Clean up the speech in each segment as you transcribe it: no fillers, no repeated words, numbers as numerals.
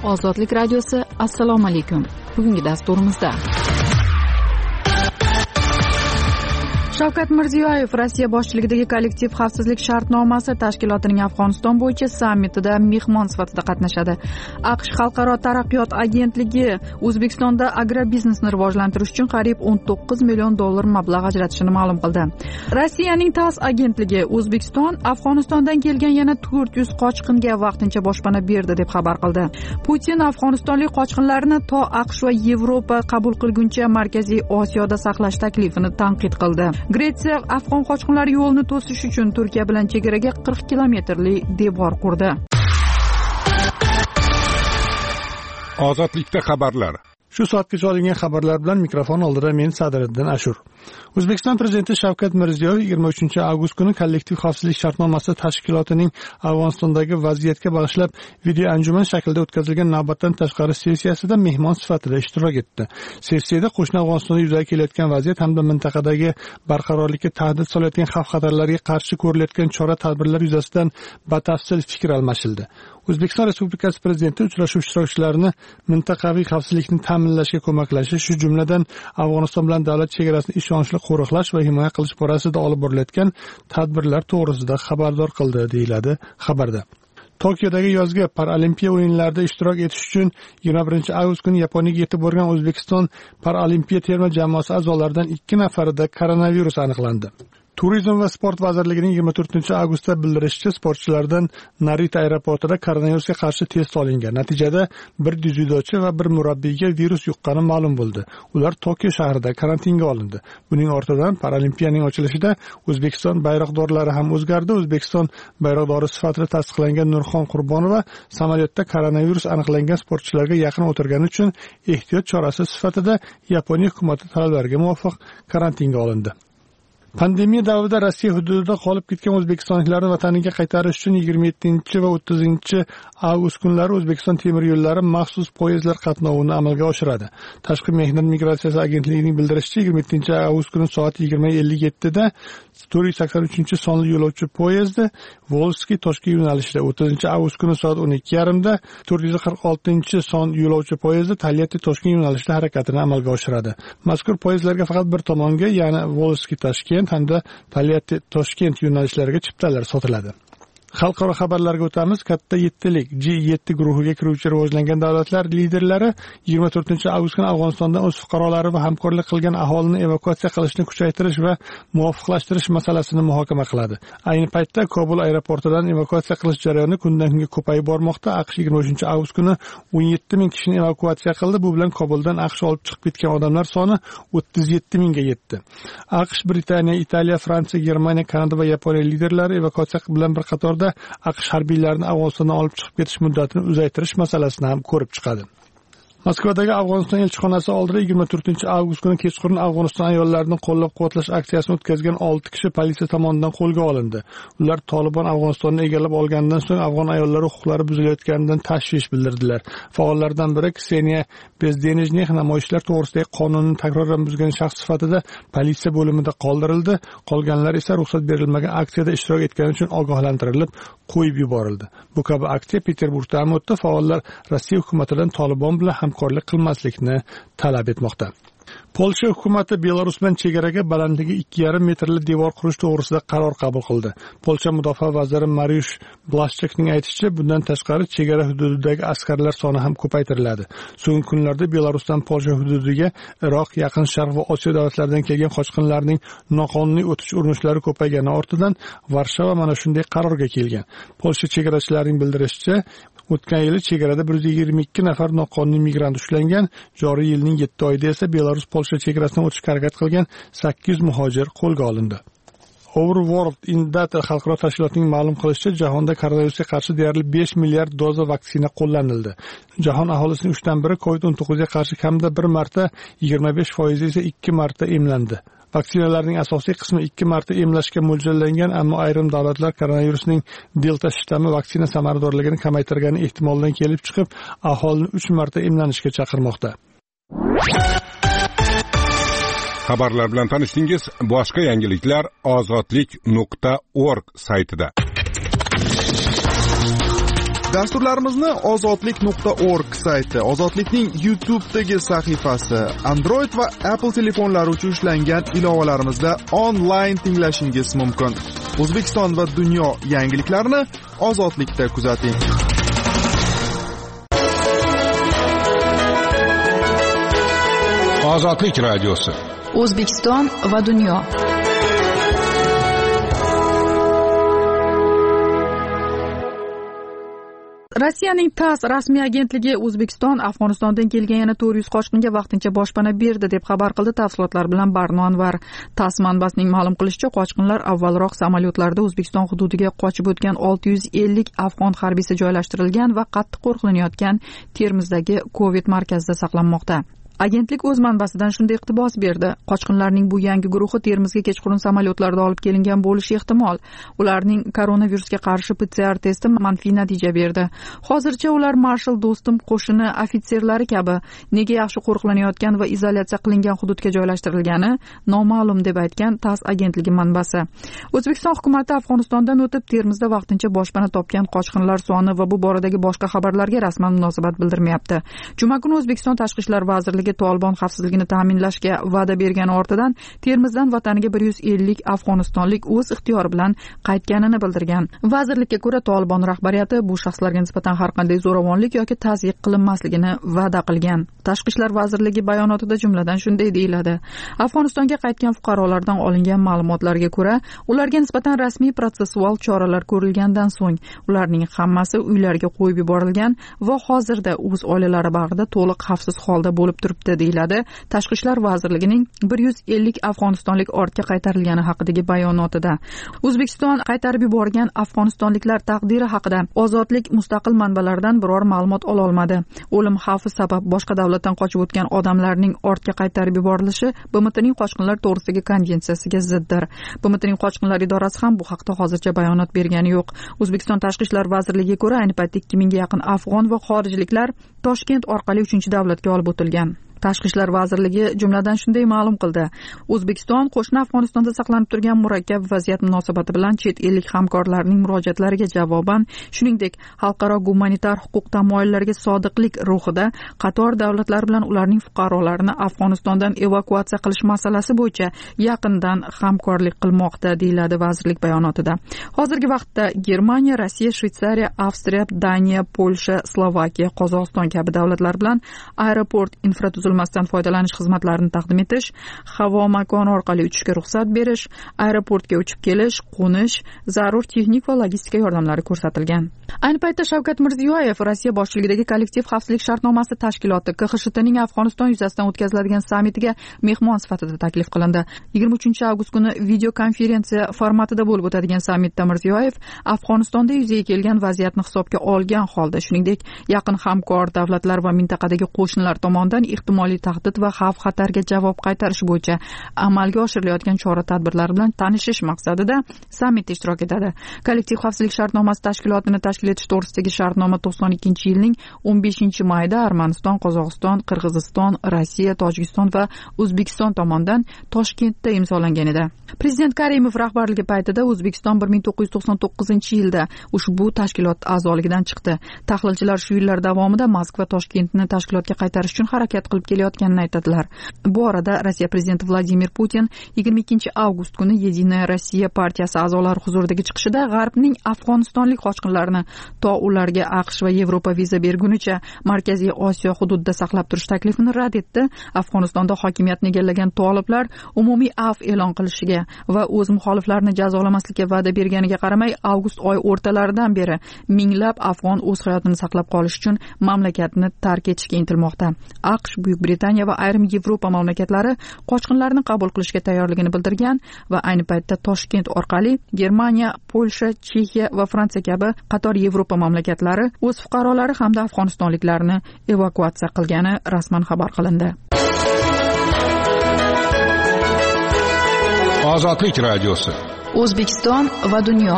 Ozodlik radiosi, assalomu alaykum. Bugungi dasturimizda Shavkat Mirziyoyev Rossiya boshchiligidagi kollektiv xavfsizlik shartnomasi tashkilotining Afg'oniston bo'yicha sammitida mehmon sifatida qatnashadi. AQSh Xalqaro taraqqiyot agentligi O'zbekistonda agrobiznesni rivojlantirish uchun qariyb $19 million mablag' ajratishini ma'lum qildi. Rossiyaning TASS agentligi O'zbekiston Afg'onistondan kelgan yana 400 qochqinga vaqtincha boshpana berdi deb xabar qildi. Putin afg'onistonlik qochqinlarni to AQSh va Yevropa qabul qilguncha Markaziy Osiyoda saqlash taklifini tanqid qildi. Gretsiya afg'on qochqinlar yo'lini to'sish uchun Turkiya bilan chegaraga 40 kilometrli devor qurdi. Ozodlikda xabarlar. Shu soatgacha olingan xabarlar bilan mikrofon oldida men Sadriddin Ashur. O'zbekiston prezidenti Shavkat Mirziyoyev 23 avgust kuni kollektiv xavfsizlik shartnomasi tashkilotining Afg'onistondagi vaziyatga bag'ishlab video anjuman shaklida o'tkazilgan navbatdan tashqari sessiyasida mehmon sifatida ishtirok etdi. Sessiyada qo'shni Afg'onistonda yuzaga kelayotgan vaziyat hamda mintaqadagi barqarorlikka tahdid solayotgan xavf-xatarlarga qarshi ko'rilayotgan chora-tadbirlar yuzasidan batafsil fikr almashildi. O'zbekiston Respublikasi prezidenti uchrashuv ishtirokchilarini mintaqaviy xavfsizlikni ta'minlashga ko'maklashish, shu jumladan Afg'oniston bilan davlat chegarasini ishonchli qo'riqlash va himoya qilish borasida olib borilayotgan tadbirlar to'g'risida xabardor qildi, deyiladi xabarda. Tokiodagi yozgi Paralimpiya o'yinlarida ishtirok etish uchun 21 avgust kuni Yaponiyaga yetib borgan O'zbekiston Paralimpiya terma jamoasi a'zolaridan 2 nafarida koronavirus aniqlandi. Turizm va sport vazirligining 24 avgustda bildirishicha, sportchilardan Narita aeroportida koronavirusga qarshi test olingan. Natijada bir dzyudochi va bir murabbiyga virus yuqqani ma'lum bo'ldi. Ular Tokio shahrida karantinga olindi. Buning ortidan Paralimpiyaning ochilishida O'zbekiston bayroqdorlari ham o'zgardi. O'zbekiston bayroqdori sifatida tasdiqlangan Nurxon Qurbonova samolyotda koronavirus aniqlangan sportchilarga yaqin o'tirgani uchun ehtiyot chorasi sifatida Yaponiya hukumati talablariga muvofiq karantinga olindi. Pandemiya davrida Rossiya hududida qolib ketgan o'zbekistonliklarni vataniga qaytarish uchun 27 va 30 avgust kunlari O'zbekiston temir yo'llari maxsus poyezdlar qatnovini amalga oshiradi. Tashqi mehnat migratsiyasi agentligining bildirishicha, 27 avgust kuni soat 20:57 da 483 sonli yo'lovchi poyezdi Volskiy Toshkent yo'nalishida, 30 avgust kuni soat 12:30 da 446 son yo'lovchi poyezdi Taliati Toshkent yo'nalishida harakatini amalga oshiradi. Mazkur poyezdlarga faqat bir tomonga, ya'ni Volskiy Toshkent hamda Taliati Toshkent yo'nalishlariga chiptalar sotiladi. Xalqaro xabarlarga o'tamiz. Katta yettilik G7 guruhiga kiruvchi rivojlangan davlatlar liderlari 24 avgust kuni Afg'onistondan o'z fuqarolari va hamkorlik qilgan aholini evakuatsiya qilishni kuchaytirish va muvofiqlashtirish masalasini muhokama qiladi. Ayni paytda Kobul aeroportidan evakuatsiya qilish jarayoni kundan kunga ko'payib bormoqda. AQSh 23 avgust kuni 17 ming kishini evakuatsiya qildi. Bu bilan Kobuldan AQSh olib chiqib ketgan odamlar soni 37 mingga yetdi. AQSh, Britaniya, Italiya, Fransiya, Germaniya, Kanada va Yaponiya liderlari evakuatsiya bilan bir qatorda AQSh harbiylarini Afg'onistondan olib chiqib ketish muddatini uzaytirish masalasini ham ko'rib chiqadi. Moskvadagi Afg'oniston elchixonasi oldida 24 avgust kuni kechqurun Afg'oniston ayollarini qo'llab-quvvatlash aksiyasini o'tkazgan 6 kishi politsiya tomonidan qo'lga olindi. Ular Tolibon Afg'onistonni egallab olgandan so'ng afg'on ayollari huquqlari buzilayotganidan tashvish bildirdilar. Faollardan biri Kseniya Bezdenejnih namoyishlar to'g'risidagi qonunni takroran buzgan shaxs sifatida politsiya bo'limida qoldirildi. Qolganlar esa ruxsat berilmagan aksiyada ishtirok etgani uchun ogohlantirilib, qo'yib yuborildi. Bu kabi aksiya Peterburgda ham o'tdi. Faollar Rossiya hukumatidan Tolibon bilan hamkorlik qilmaslikni talab etmoqda. Polsha hukumati Belarus bilan chegaraga balandligi 2,5 metrli devor qurish to'g'risida qaror qabul qildi. Polsha mudofaa vaziri Mariusz Blaszczykning aytishicha, bundan tashqari chegara hududidagi askarlar soni ham ko'paytiriladi. So'nggi kunlarda Belarusdan Polsha hududiga Iroq, Yaqin Sharq va Osiyo davlatlaridan kelgan qochqinlarning noqonuniy o'tish urinishlari ko'paygani ortidan Varshava mana shunday qarorga kelgan. Polsha chegarachilarining bildirishicha, o'tgan yili chegarada 122 nafar noqonuniy migrant ushlangan. Joriy yilning 7 oyida esa Belarus Polsha chegarasidan o'tishga harakat qilgan 800 muhojir qo'lga olindi. Overworld in Data xalqaro tashkilotining ma'lum qilishicha, jahonda koronavirusga qarshi deyarli 5 milliard doza vaksina qo'llanildi. Jahon aholisining 3dan biri COVID-19 ga qarshi kamida 1 marta, 25% esa 2 marta emlandi. Vaksinalarning asosiy qismi 2 marta emlashga mo'ljallangan, ammo ayrim davlatlar koronavirusning delta shtammi vaksina samaradorligini kamaytirgani ehtimoldan kelib chiqib, aholini 3 marta emlanishga chaqirmoqda. Xabarlar bilan tanishdingiz. Boshqa yangiliklar ozodlik.org saytida. Dasturlarimizni ozodlik.org sayti, Ozodlikning YouTube'dagi sahifasi, Android va Apple telefonlari uchun ishlangan ilovalarimizda onlayn tinglashingiz mumkin. O'zbekiston va dunyo yangiliklarini Ozodlikda kuzating. Ozodlik radiosi. O'zbekiston va dunyo. Rossiyaning TASS rasmiy agentligi O'zbekiston Afg'onistondan kelgan yana 400 qochqinga vaqtincha boshpana berdi deb xabar qildi. Tafsilotlar bilan Barno Anvar. TASS manbasining ma'lum qilishicha, qochqinlar avvalroq samolyotlarda O'zbekiston hududiga qochib o'tgan 650 afg'on harbiysi joylashtirilgan va qattiq qo'riqlanayotgan Termizdagi Covid markazida saqlanmoqda. Agentlik o'z manbasidan shunday iqtibos berdi. Qochqinlarning bu yangi guruhi Termizga kechqurun samolyotlarda olib kelingan bo'lishi ehtimol. Ularning koronavirusga qarshi PCR testi manfiy natija berdi. Hozircha ular Marshal Do'stum qo'shini ofitserlari kabi nega yaxshi qo'riqlanayotgan va izolyatsiya qilingan hududga joylashtirilgani noma'lum deb aytgan TASS agentligi manbasi. O'zbekiston hukuomati Afg'onistondan o'tib Termizda vaqtincha boshpana topgan qochqinlar soni va bu boradagi boshqa xabarlarga rasman munosabat bildirmayapti. Juma kuni O'zbekiston Tashqi ishlar vazirligi Tolibon xavfsizligini ta'minlashga va'da bergani ortidan Termizdan vataniga 150 afg'onistonlik o'z ixtiyori bilan qaytganini bildirgan. Vazirlikka ko'ra, Tolibon rahbariyati bu shaxslarga nisbatan har qanday zo'ravonlik yoki tazyiq qilinmasligini va'da qilgan. Tashqi ishlar vazirligi bayonotida jumladan shunday deyiladi: Afg'onistonga qaytgan fuqarolardan olingan ma'lumotlarga ko'ra, ularga nisbatan rasmiy protsessual choralar ko'rilgandan so'ng ularning hammasi uylariga qo'yib yuborilgan va hozirda o'z oilalari bag'rida to'liq xavfsiz holda bo'lib turibdi, deyiladi Tashqi ishlar vazirligining 150 afg'onistonlik ortga qaytarilgani haqidagi bayonotida. O'zbekiston qaytarib yuborgan afg'onistonliklar taqdiri haqida Ozodlik mustaqil manbalaridan biror ma'lumot ola olmadi. O'lim xavfi sabab boshqa davlatdan qochib o'tgan odamlarning ortga qaytarib yuborilishi BMTning qochqinlar to'g'risidagi konvensiyasiga ziddir. BMTning qochqinlar idorasi ham bu haqda hozircha bayonot bergani yo'q. O'zbekiston Tashqi ishlar vazirligiga ko'ra, ayni paytda 2000 ga yaqin afg'on va xorijliklar Toshkent orqali 3-davlatga olib o'tilgan. Tashqi ishlar vazirligi jumladan shunday ma'lum qildi: O'zbekiston qo'shni Afg'onistonda saqlanib turgan murakkab vaziyat munosabati bilan chet ellik hamkorlarning murojaatlariga javoban, shuningdek, xalqaro gumanitar huquq tamoyillariga sodiqlik ruhida qator davlatlar bilan ularning fuqarolarini Afg'onistondan evakuatsiya qilish masalasi bo'yicha yaqindan hamkorlik qilmoqda, deyiladi vazirlik bayonotida. Hozirgi vaqtda Germaniya, Rossiya, Shveysariya, Avstriya, Daniya, Polsha, Slovakiya, Qozog'iston kabi davlatlar bilan aeroport infratuzilmasidan foydalanish xizmatlarini taqdim etish, havo makoni orqali uchishga ruxsat berish, aeroportga uchib kelish, qo'nish, zarur texnik va logistika yordamlari ko'rsatilgan. Ayni paytda Shavkat Mirziyoyev Rossiya boshchiligidagi kollektiv xavfsizlik shartnomasi tashkiloti KXSHTning Afg'oniston yuzasidan o'tkaziladigan sammitiga mehmon sifatida taklif qilindi. 23-avgust kuni video konferensiya formatida bo'lib o'tadigan sammitda Mirziyoyev Afg'onistonda yuzaga kelgan vaziyatni hisobga olgan holda, shuningdek, yaqin hamkor davlatlar va mintaqadagi qo'shnilar tomonidan ehtimoliy tahdid va xavf-xatarga javob qaytarish bo'yicha amalga oshirilayotgan chora-tadbirlar bilan tanishish maqsadida sammitda ishtirok etadi. Kollektiv xavfsizlik shartnomasi tashkilotini tashkil etish to'g'risidagi shartnoma 92-yilning 15-mayida Armaniston, Qozog'iston, Qirg'iziston, Rossiya, Tojikiston va O'zbekiston tomonidan Toshkentda imzolangan edi. Prezident Karimov rahbarligi paytida O'zbekiston 1999-yilda ushbu tashkilot a'zoligidan chiqdi. Tahlilchilar shu yillar davomida Moskva Toshkentni tashkilotga qaytarish uchun harakat qilib kelayotganini aytadilar. Bu orada Rossiya prezidenti Vladimir Putin 22-avgust kuni Yedinaya Rossiya partiyasi a'zolari huzuridagi chiqishida G'arbning afg'onistonlik qochqinlarni to ularga AQSh va Yevropa viza bergunicha Markaziy Osiyo hududida saqlab turish taklifini rad etdi. Afg'onistonda hokimiyatni egallagan toliblar umumiy afv e'lon qilishiga va o'z muxoliflarini jazolamaslikka va'da berganiga qaramay, avgust oyi o'rtalaridan beri minglab afg'on o'z hayotini saqlab qolish uchun mamlakatni tark etishga intilmoqda. AQSh, Buyuk Britaniya va ayrim Yevropa mamlakatlari qochqinlarni qabul qilishga tayyorligini bildirgan va ayni paytda Toshkent orqali Germaniya, Polsha, Chexiya va Fransiya kabi qator Yevropa mamlakatlari o'z fuqarolari hamda afg'onistonliklarni evakuatsiya qilgani rasman xabar qilindi. Ozodlik radiosi. O'zbekiston va dunyo.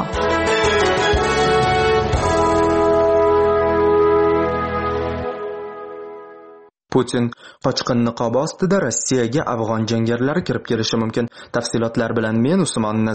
Putin qochqin niqobi ostida Rossiyaga afg'on jangarilari kirib kelishi mumkin. Tafsilotlar bilan men Usmon Nazar.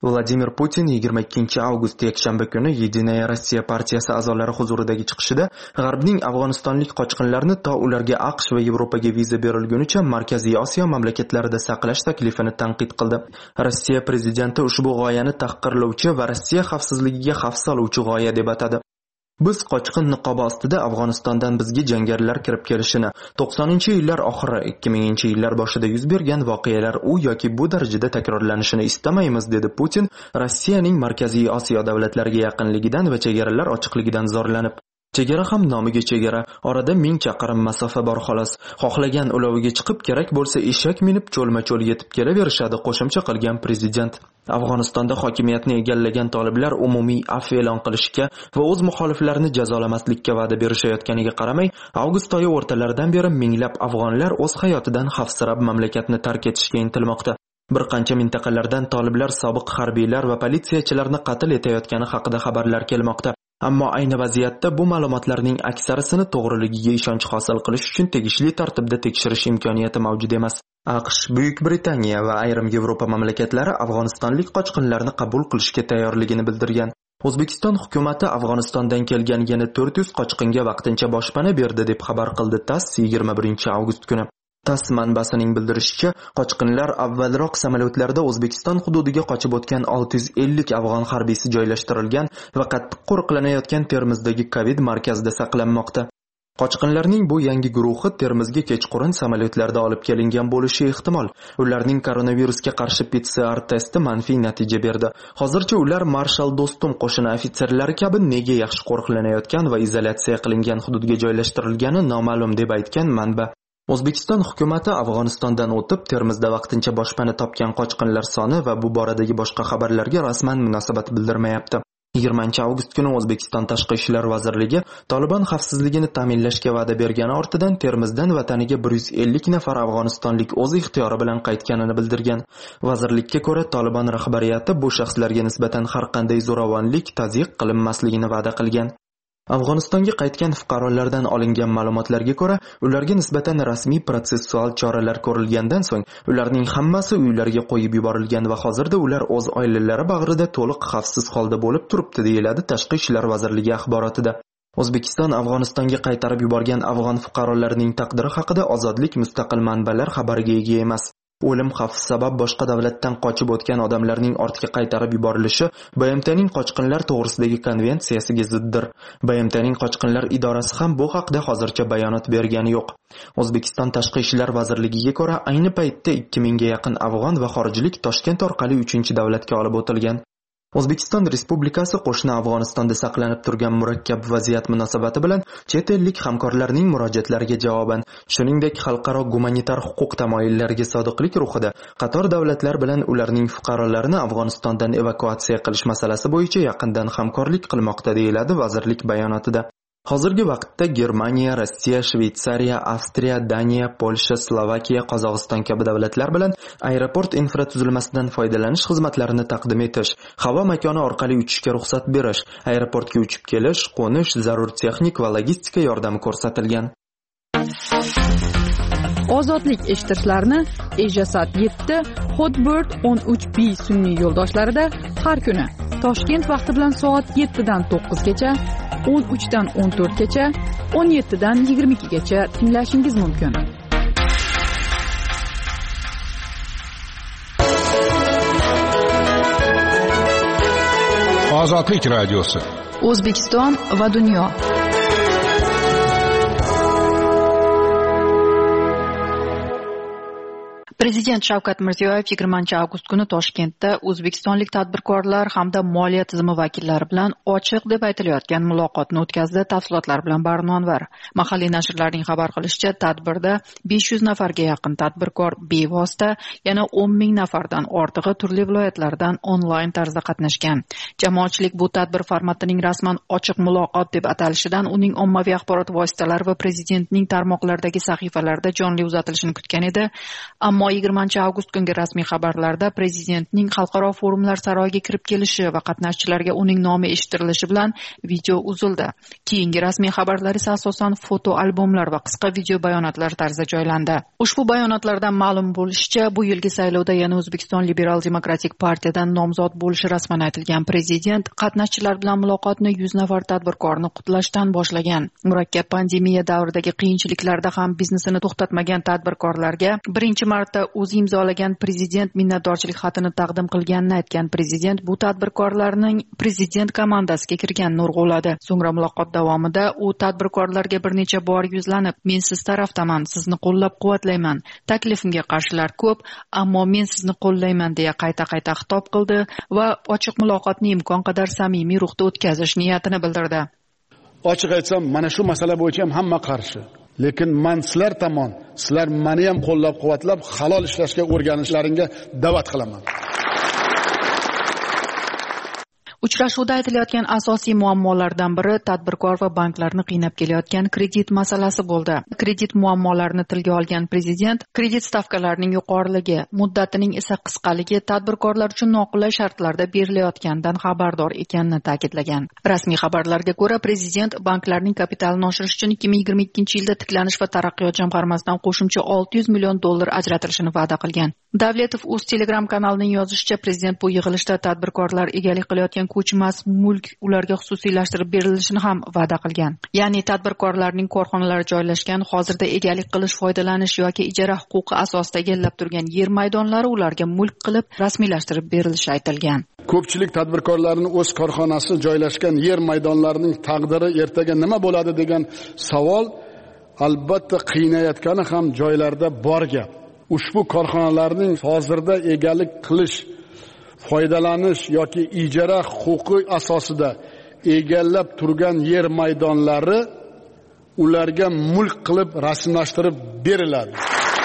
Vladimir Putin 22 avgust yakshanba kuni Yedinaya Rossiya partiyasi a'zolari huzuridagi chiqishida G'arbning afg'onistonlik qochqinlarni to ularga AQSh va Yevropaga viza berilgunicha Markaziy Osiyo mamlakatlarida saqlash taklifini tanqid qildi. Rossiya prezidenti ushbu g'oyani tahqirlovchi va Rossiya xavfsizligiga xavf soluvchi g'oya deb atadi. Biz qochqin niqobi ostida Afg'onistondan bizga jangarilar kirib kelishini, 90-yillar oxiri, 2000-yillar boshida yuz bergan voqealar u yoki bu darajada takrorlanishini istamaymiz, dedi Putin, Rossiyaning Markaziy Osiyo davlatlariga yaqinligidan va chegaralar ochiqligidan zorlanib. Chegara ham nomiga chegara, orada 1000 chaqirim masofa bor xolos. Xohlagan uloviga chiqib, kerak bo'lsa eshak minib cho'lma-cho'l yetib kelaverishadi, qo'shimcha qilgan prezident. Afg'onistonda hokimiyatni egallagan toliblar umumiy afv e'lon qilishga va o'z muxoliflarini jazolamaslikka va'da berishayotganiga qaramay, avgust oyi o'rtalaridan beri minglab afg'onlar o'z hayotidan xavfsirab mamlakatni tark etishga intilmoqda. Bir qancha mintaqalardan toliblar sobiq harbiylar va politsiyachilarni qatl etayotgani haqida xabarlar kelmoqda. Ammo ayni vaziyatda bu ma'lumotlarning aksarisini to'g'riligiga ishonch hosil qilish uchun tegishli tartibda tekshirish imkoniyati mavjud emas. AQSh, Buyuk Britaniya va ayrim Yevropa mamlakatlari afg'onistonlik qochqinlarni qabul qilishga tayyorligini bildirgan. O'zbekiston hukumatı Afg'onistondan kelgan yana 400 qochqinga vaqtincha boshpana berdi deb xabar qildi TASS 21 avgust kuni. TASS manbasining bildirishicha, qochqinlar avvalroq samolyotlarda O'zbekiston hududiga qochib o'tgan 650 afg'on harbiysi joylashtirilgan va qattiq qo'riqlanayotgan Termizdagi Covid markazida saqlanmoqda. Qochqinlarning bu yangi guruhi Termizga kechqurun samolyotlarda olib kelingan bo'lishi ehtimol. Ularning koronavirusga qarshi PCR testi manfiy natija berdi. Hozircha ular Marshal Do'stum qo'shini ofitserlari kabi nega yaxshi qo'riqlanayotgan va izolyatsiya qilingan hududga joylashtirilgani noma'lum deb aytgan manba. O'zbekiston hukumatı Afg'onistondan o'tib Termizda vaqtincha boshpana topgan qochqinlar soni va bu boradagi boshqa xabarlarga rasman munosabat bildirmayapti. 20 avgust kuni O'zbekiston Tashqi ishlar vazirligi Taliban xavfsizligini ta'minlashga va'da bergani ortidan Termizdan vataniga 150 nafar afg'onistonlik o'z ixtiyori bilan qaytganini bildirgan. Vazirlikka ko'ra, Taliban rahbariyati bu shaxslarga nisbatan har qanday zo'ravonlik, tazyiq qilinmasligini va'da qilgan. Afg'onistonga qaytgan fuqarolardan olingan ma'lumotlarga ko'ra, ularga nisbatan rasmiy protsessual choralar ko'rilgandan so'ng, ularning hammasi uylariga qo'yib yuborilgan va hozirda ular o'z oilalari bag'rida to'liq xavfsiz holda bo'lib turibdi, deyiladi Tashqi ishlar vazirligi axborotida. O'zbekiston Afg'onistonga qaytarib yuborgan afg'on fuqarolarining taqdiri haqida Ozodlik mustaqil manbalar xabariga ega emas. O'lim xavfi sabab boshqa davlatdan qochib o'tgan odamlarning ortga qaytarib yuborilishi BMTning qochqinlar to'g'risidagi konvensiyasiga ziddir. BMTning qochqinlar idorasi ham bu haqda hozircha bayonot bergani yo'q. O'zbekiston Tashqi ishlar vazirligiga ko'ra, ayni paytda 2000 ga yaqin afg'on va xorijlik Toshkent orqali 3-davlatga olib o'tilgan. O'zbekiston Respublikasi qo'shni Afg'onistonda saqlanib turgan murakkab vaziyat munosabati bilan chet ellik hamkorlarning murojaatlariga javoban, shuningdek xalqaro gumanitar huquq tamoyillariga sodiqlik ruhida qator davlatlar bilan ularning fuqarolarini Afg'onistondan evakuatsiya qilish masalasi bo'yicha yaqindan hamkorlik qilmoqda, deyiladi vazirlik bayonotida. Hozirgi vaqtda Germaniya, Rossiya, Shveysariya, Avstriya, Daniya, Polsha, Slovakiya, Qozog'iston kabi davlatlar bilan aeroport infratuzilmasidan foydalanish xizmatlarini taqdim etish, havo makoni orqali uchishga ruxsat berish, aeroportga uchib kelish, qo'nish, zarur texnik va logistika yordami ko'rsatilgan. Ozodlik eshittirishlarni Ejasat 7, Hotbird 13B sun'iy yo'ldoshlarida har kuni Toshkent vaqti bilan soat 7 dan 9 gacha, 13 dan 14 gacha, 17 dan 22 gacha tinglashingiz mumkin. Ozodlik radiosi. O'zbekiston va dunyo. Prezident Shavkat Mirziyoyev 20 avgust kuni Toshkentda o'zbekistonlik tadbirkorlar hamda moliya tizimi vakillari bilan ochiq deb aytilayotgan muloqotni o'tkazdi. Tafsilotlar bilan Barnonvar. Mahalliy nashrlarning xabar qilishicha, tadbirda 500 nafarga yaqin tadbirkor bevosita, yana 10 ming nafardan ortig'i turli viloyatlardan onlayn tarzda qatnashgan. Jamoatchilik bu tadbir formatining rasman ochiq muloqot deb atalishidan uning ommaviy axborot vositalari va prezidentning tarmoqlardagi sahifalarida jonli uzatilishini kutgan edi. Ammo 20-avgust kungi rasmiy xabarlarda prezidentning xalqaro forumlar saroyiga kirib kelishi va qatnashchilarga uning nomi eshittirilishi bilan video uzildi. Keyingi rasmiy xabarlar esa asosan foto albomlar va qisqa video bayonotlar tarzida joylandi. Ushbu bayonotlardan ma'lum bo'lishicha, bu yilgi saylovda yana O'zbekiston Liberal Demokratik partiyadan nomzod bo'lishi rasman aytilgan prezident qatnashchilar bilan muloqotni 100 nafar tadbirkorni qutlashdan boshlagan. Murakkab pandemiya davridagi qiyinchiliklarda ham biznesini to'xtatmagan tadbirkorlarga birinchi marta o'zi imzolagan prezident minnatdorchilik xatini taqdim qilganini aytgan prezident bu tadbirkorlarning prezident komandasiga kirganini urg'uladi. So'ngra muloqot davomida u tadbirkorlarga bir necha bor yuzlanib, "Men siz tarafdaman, sizni qo'llab-quvvatlayman. Taklifimga qarshilar ko'p, ammo men sizni qo'llayman" deya qayta-qayta xitob qildi va ochiq muloqotni imkon qadar samimiy ruhda o'tkazish niyatini bildirdi. Ochiq aytsam, mana shu masala bo'yicha ham hamma qarshi. Lekin men sizlar tomon, sizlar meni ham qo'llab-quvvatlab, halol ishlashga o'rganishlaringga da'vat qilaman. Uchrashuvda aytilayotgan asosiy muammolardan biri tadbirkor va banklarni qiynab kelayotgan kredit masalasi bo'ldi. Kredit muammolarini tilga olgan prezident kredit stavkalarining yuqoriligi, muddatining esa qisqaligi tadbirkorlar uchun noqulay shartlarda berilayotganidan xabardor ekanini ta'kidlagan. Rasmiy xabarlarga ko'ra, prezident banklarning kapitalini oshirish uchun 2022-yilda tiklanish va taraqqiyot jamg'armasidan qo'shimcha $600 million ajratilishini va'da qilgan. Davletov o'z Telegram kanalining yozishicha, prezident bu yig'ilishda tadbirkorlar egalik qilayotgan ko'chmas mulk ularga xususiylashtirib berilishini ham va'da qilgan. Ya'ni tadbirkorlarning korxonalari joylashgan, hozirda egalik qilish, foydalanish yoki ijara huquqi asosida egallab turgan yer maydonlari ularga mulk qilib rasmiylashtirib berilishi aytilgan. Ko'pchilik tadbirkorlarning o'z korxonasi joylashgan yer maydonlarining taqdiri ertaga nima bo'ladi degan savol albatta qiynayotgani ham joylarda bor gap. Ushbu korxonalarning hozirda egalik qilish, foydalanish yoki ijara huquqi asosida egallab turgan yer maydonlari ularga mulk qilib rasmiylashtirib beriladi.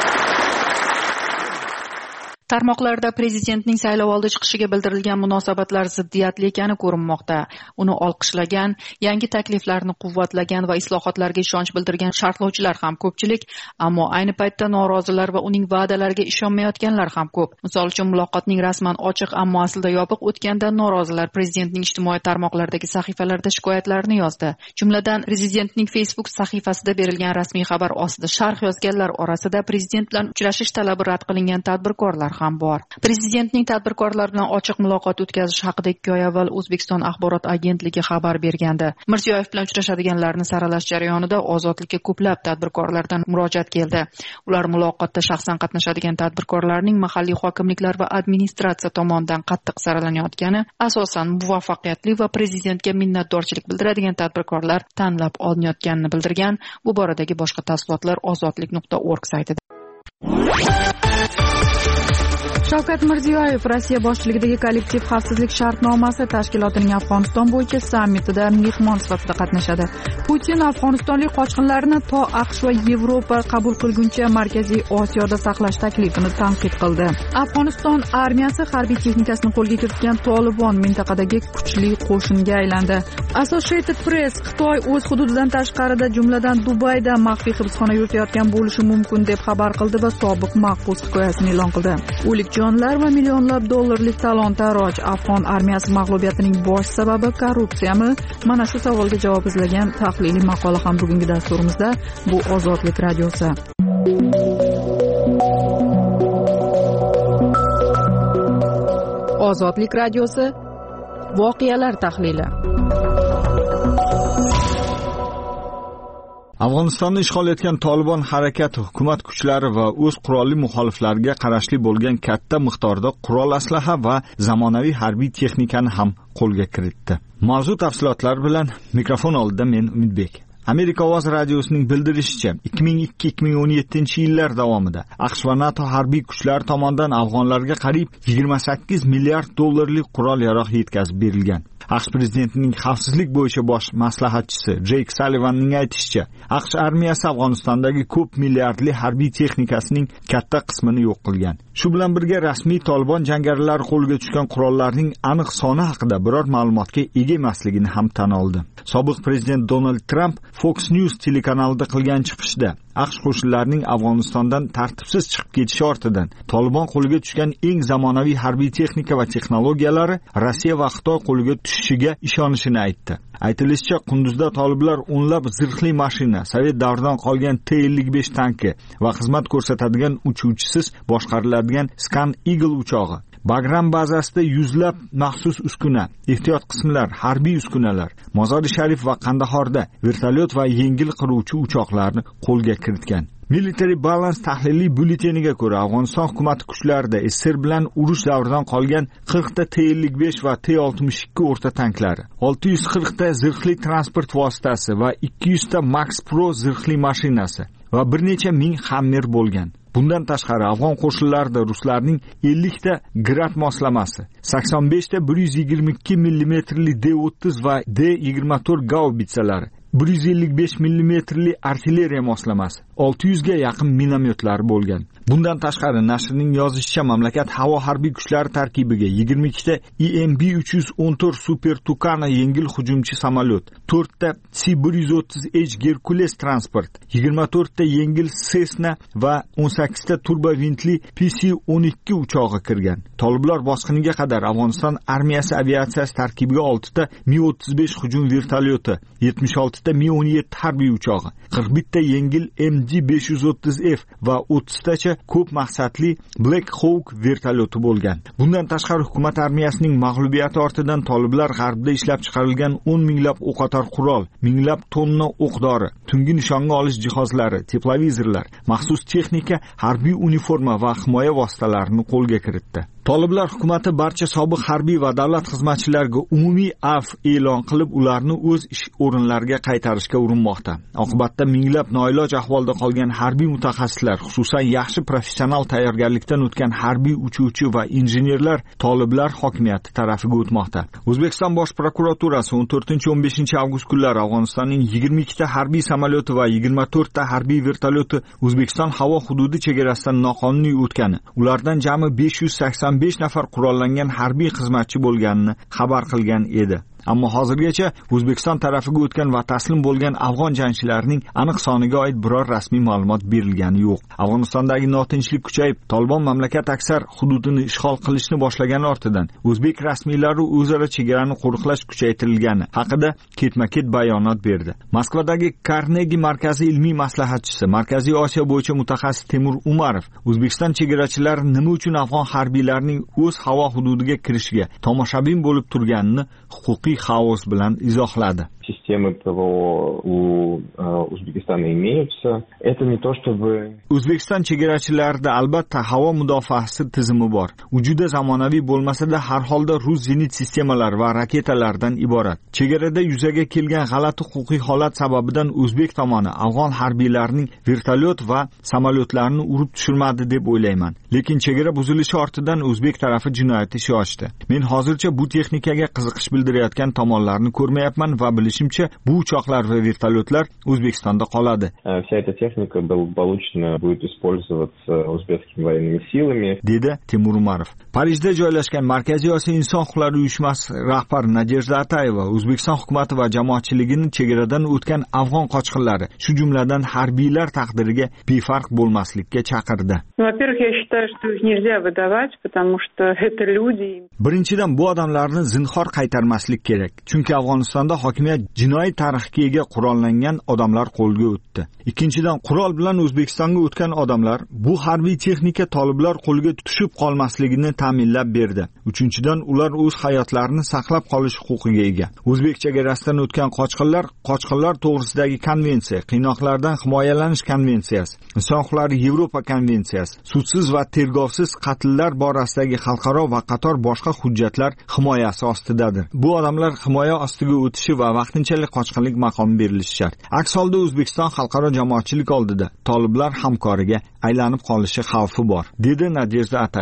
Tarmoqlarda prezidentning saylovoldi chiqishiga bildirilgan munosabatlar ziddiyatli ekani ko'rinmoqda. Uni olqishlagan, yangi takliflarni quvvatlagan va islohotlarga ishonch bildirgan sharhlovchilar ham ko'pchilik, ammo ayni paytda norozilar va uning va'dalariga ishonmayotganlar ham ko'p. Misol uchun muloqotning rasman ochiq, ammo aslida yopiq o'tganidan norozilar prezidentning ijtimoiy tarmoqlardagi sahifalarida shikoyatlarini yozdi. Jumladan, prezidentning Facebook sahifasida berilgan rasmiy xabar ostida sharh yozganlar orasida prezident bilan uchrashish talabi rad qilingan tadbirkorlar ham bor. Prezidentning tadbirkorlar bilan ochiq muloqot o'tkazish haqida 2 oy avval O'zbekiston axborot agentligi xabar bergandi. Mirziyoyev bilan uchrashadiganlarni saralash jarayonida ozodlikka ko'plab tadbirkorlardan murojaat keldi. Ular muloqotda shaxsan qatnashadigan tadbirkorlarning mahalliy hokimliklar va administratsiya tomonidan qattiq saralanayotgani, asosan muvaffaqiyatli va prezidentga minnatdorchilik bildiradigan tadbirkorlar tanlab olinayotganini bildirgan. Bu boradagi boshqa tafsilotlar ozodlik.org saytida. Shavkat Mirziyoyev Rossiya boshchiligidagi kollektiv xavfsizlik shartnomasi tashkilotining Afg'oniston bo'yicha sammitida mehmon sifatida qatnashadi. Putin afg'onistonlik qochqinlarni to AQSh va Yevropa qabul qilguncha Markaziy Osiyoda saqlash taklifini tanqid qildi. Afg'oniston armiyasi harbiy texnikasini qo'lga kiritgan Tolibon mintaqadagi kuchli qo'shinga aylandi. Associated Press Xitoy o'z hududidan tashqarida, jumladan Dubayda maxfiy hibsxona yuritayotgan bo'lishi mumkin deb xabar qildi va sobiq mahbus hikoyasini e'lon qildi. O'lik jonlar va millionlab dollarlik talon-taroj. Afg'on armiyasi mag'lubiyatining bosh sababi korrupsiyami? Mana shu savolga javob izlagan tahliliy maqola ham bugungi dasturimizda. Bu Ozodlik radiosi. Ozodlik radiosi voqealar tahlili. Afg'onistonni ishg'ol etgan Tolibon harakati hukumat kuchlari va o'z qurolli muxoliflariga qarashli bo'lgan katta miqdorda qurol aslaha va zamonaviy harbiy texnikani ham qo'lga kiritdi. Mavzu tafsilotlari bilan mikrofon oldida men Umidbek. Amerika ovoz radiosining bildirishicha, 2002-2017 yillar davomida AQSh va NATO harbiy kuchlari tomonidan afg'onlarga qariyb 28 milliard dollarlik qurol-yarog' yetkazib berilgan. AQSh prezidentining xavfsizlik bo'yicha bosh maslahatchisi Jake Sullivanning aytishicha, AQSh armiyasi Afg'onistondagi ko'p milliardli harbiy texnikasining katta qismini yo'q qilgan. Shu bilan birga rasmiy Tolibon jangarilari qo'lga tushgan qurollarning aniq soni haqida biror ma'lumotga ega emasligini ham tan oldi. Sobiq prezident Donald Trump Fox News telekanalida qilgan chiqishda AQSh qo'shinlarining Afg'onistondan tartibsiz chiqib ketishi ortidan Tolibon qo'liga tushgan eng zamonaviy harbiy texnika va texnologiyalari Rossiya va Xitoy qo'liga tushishiga ishonishini aytdi. Aytilishicha, Qunduzda toliblar o'nlab zirhli mashina, Sovet davridan qolgan T-55 tanki va xizmat ko'rsatadigan uchuvchisiz boshqariladigan Scan Eagle uchog'i, Bagram bazasida yuzlab maxsus uskuna, ehtiyot qismlar, harbiy uskunalar, Mozori Sharif va Qandahorda vertolyot va yengil qiruvchi uchoqlarni qo'lga kiritgan. Military Balance tahliliy bulleteniga ko'ra, Afg'oniston hukumati kuchlarida SSR bilan urush davridan qolgan 40 ta T-55 va T-62 o'rta tanklari, 640 ta zirhli transport vositasi va 200 ta Max Pro zirhli mashinasi va bir necha ming Hammer bo'lgan. Bundan tashqari, afg'on qo'shinlarida ruslarning 50 ta Grad moslamasi, 85 ta 122 mm D-30 va D-24 gaubitsalari, 155 mm artilleriya moslamasi, 600 ga yaqin minomyotlar bo'lgan. Bundan tashqari, nashrning yozishicha, mamlakat havo harbiy kuchlari tarkibiga 22 ta EMB-314 Super Tucano yengil hujumchi samolyot, 4 ta C-130H Hercules transport, 24 ta yengil Cessna va 18 ta turbovintli PC-12 uchog'i kirgan. Toliblar bosqiniga qadar Afg'oniston armiyasi aviatsiyasi tarkibiga 6 ta Mi-35 hujum vertolyoti, 76 ta Mi-17 harbiy uchog'i, 41 ta yengil MG-530F va 30 tacha ko'p maqsadli Black Hawk vertolyoti bo'lgan. Bundan tashqari, hukumat armiyasining mag'lubiyati ortidan toliblar g'arbda ishlab chiqarilgan 10 minglab o'qotar qurol, minglab tonna o'q-dori, tungi nishonga olish jihozlari, teplovizorlar, maxsus texnika, harbiy uniforma va himoya vositalarini qo'lga kiritdi. Toliblar hukumati barcha sobiq harbiy va davlat xizmatchilariga umumiy afv e'lon qilib, ularni o'z ish o'rinlariga qaytarishga urinmoqda. Oqibatda minglab noiloj ahvolda qolgan harbiy mutaxassislar, xususan yaxshi professional tayyorgarlikdan o'tgan harbiy uchuvchi va injenerlar toliblar hokimiyati tarafiga o'tmoqda. O'zbekiston Bosh prokuraturasi 14-15 avgust kunlari Afg'onistonning 22 ta harbiy samolyoti va 24 ta harbiy vertolyoti O'zbekiston havo hududi chegarasidan noqonuniy o'tgani, ulardan jami 585 nafar qurollangan harbiy xizmatchi bo'lganini xabar qilgan edi. Ammo hozirgacha O'zbekiston tarafiga o'tgan va taslim bo'lgan afg'on jangchilarining aniq soniga oid biror rasmiy ma'lumot berilgani yo'q. Afg'onistondagi notinchlik kuchayib, Tolibon mamlakat aksar hududini ishg'ol qilishni boshlagan ortidan o'zbek rasmiylari o'zaro chegarani qo'riqlash kuchaytirilgani haqida ketma-ket bayonot berdi. Moskvadagi Carnegie markazi ilmiy maslahatchisi, Markaziy Osiyo bo'yicha mutaxassis Temur Umarov O'zbekiston chegarachilari nima uchun afg'on harbiylarining o'z havo hududiga kirishiga tomoshabin bo'lib turganini huquqiy xaos bilan izohladi. Системы ПВО у Узбекистана имеются. Это не то, чтобы... O'zbekiston chegarachilarida albatta havo mudofaasi tizimi bor. U juda zamonaviy bo'lmasa-da, har holda rus zenit sistemalari va raketalardan iborat. Chegarada yuzaga kelgan g'alati huquqiy holat sababidan o'zbek tomoni afg'on harbiylarining vertolyot va samolyotlarini urib tushirmadi deb o'ylayman. Lekin chegara buzilishi ortidan o'zbek tarafi jinoyat ishi ochdi. Men hozircha bu texnikaga qiziqish bildirayotgan tomonlarni ko'rmayapman va bilishimcha bu uchoqlar va vertolyotlar O'zbekistonda qoladi. Вся эта техника благополучно будет использоваться узбекскими военными силами, dedi Temur Umarov. Parijda joylashgan Markaziy Osiyo inson huquqlari uyushmasi rahbari Nadejda Atayeva O'zbekiston hukumati va jamoatchiligining chegaradan o'tgan afg'on qochqinlari, shu jumladan harbiylar taqdiriga befarq bo'lmaslikka chaqirdi. Во-первых, я считаю, что их нельзя выдавать, потому что это люди. Birinchidan, bu odamlarni zinhor qaytarmaslik kerak. Chunki Afg'onistonda hokimiyat jinoiy tarixga ega qurollangan odamlar qo'lga o'tdi. Ikkinchidan, qurol bilan O'zbekistonga o'tgan odamlar bu harbiy texnika toliblar qo'liga tushib qolmasligini ta'minlab berdi. Uchinchidan, ular o'z hayotlarini saqlab qolish huquqiga ega. O'zbek chegarasidan o'tgan qochqinlar to'g'risidagi konvensiya, qiynoqlardan himoyalanish konvensiyasi, inson huquqlari Yevropa konvensiyasi, sudsiz va tergovsiz qatllar borasidagi xalqaro va qator boshqa hujjatlar himoyasi ostidadir. Bu odamlar himoya ostiga o'tishi va vaqtinchalik qochqinlik maqomi berilishi shart. Aks holda O'zbekiston xalqaro jamoatchilik oldida toliblar hamkoriga aylanib qolishi xavfi bor, dedi Nadejda Atayeva.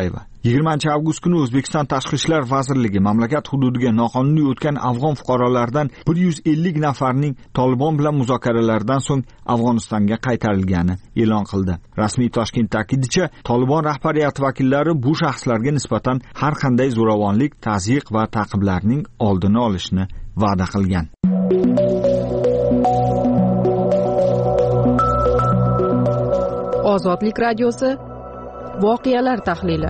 20-avgust kuni O'zbekiston Tashqi ishlar vazirligi mamlakat hududiga noqonuniy o'tgan afg'on fuqarolaridan 150 nafarning Tolibon bilan muzokaralardan so'ng Afg'onistonga qaytarilgani e'lon qildi. Rasmiy Toshkent ta'kidicha, Tolibon rahbariyati vakillari bu shaxslarga nisbatan har qanday zo'ravonlik, tazyiq va ta'qiblarning oldini olishni va'da qilgan. Ozodlik radiosi voqealar tahlili.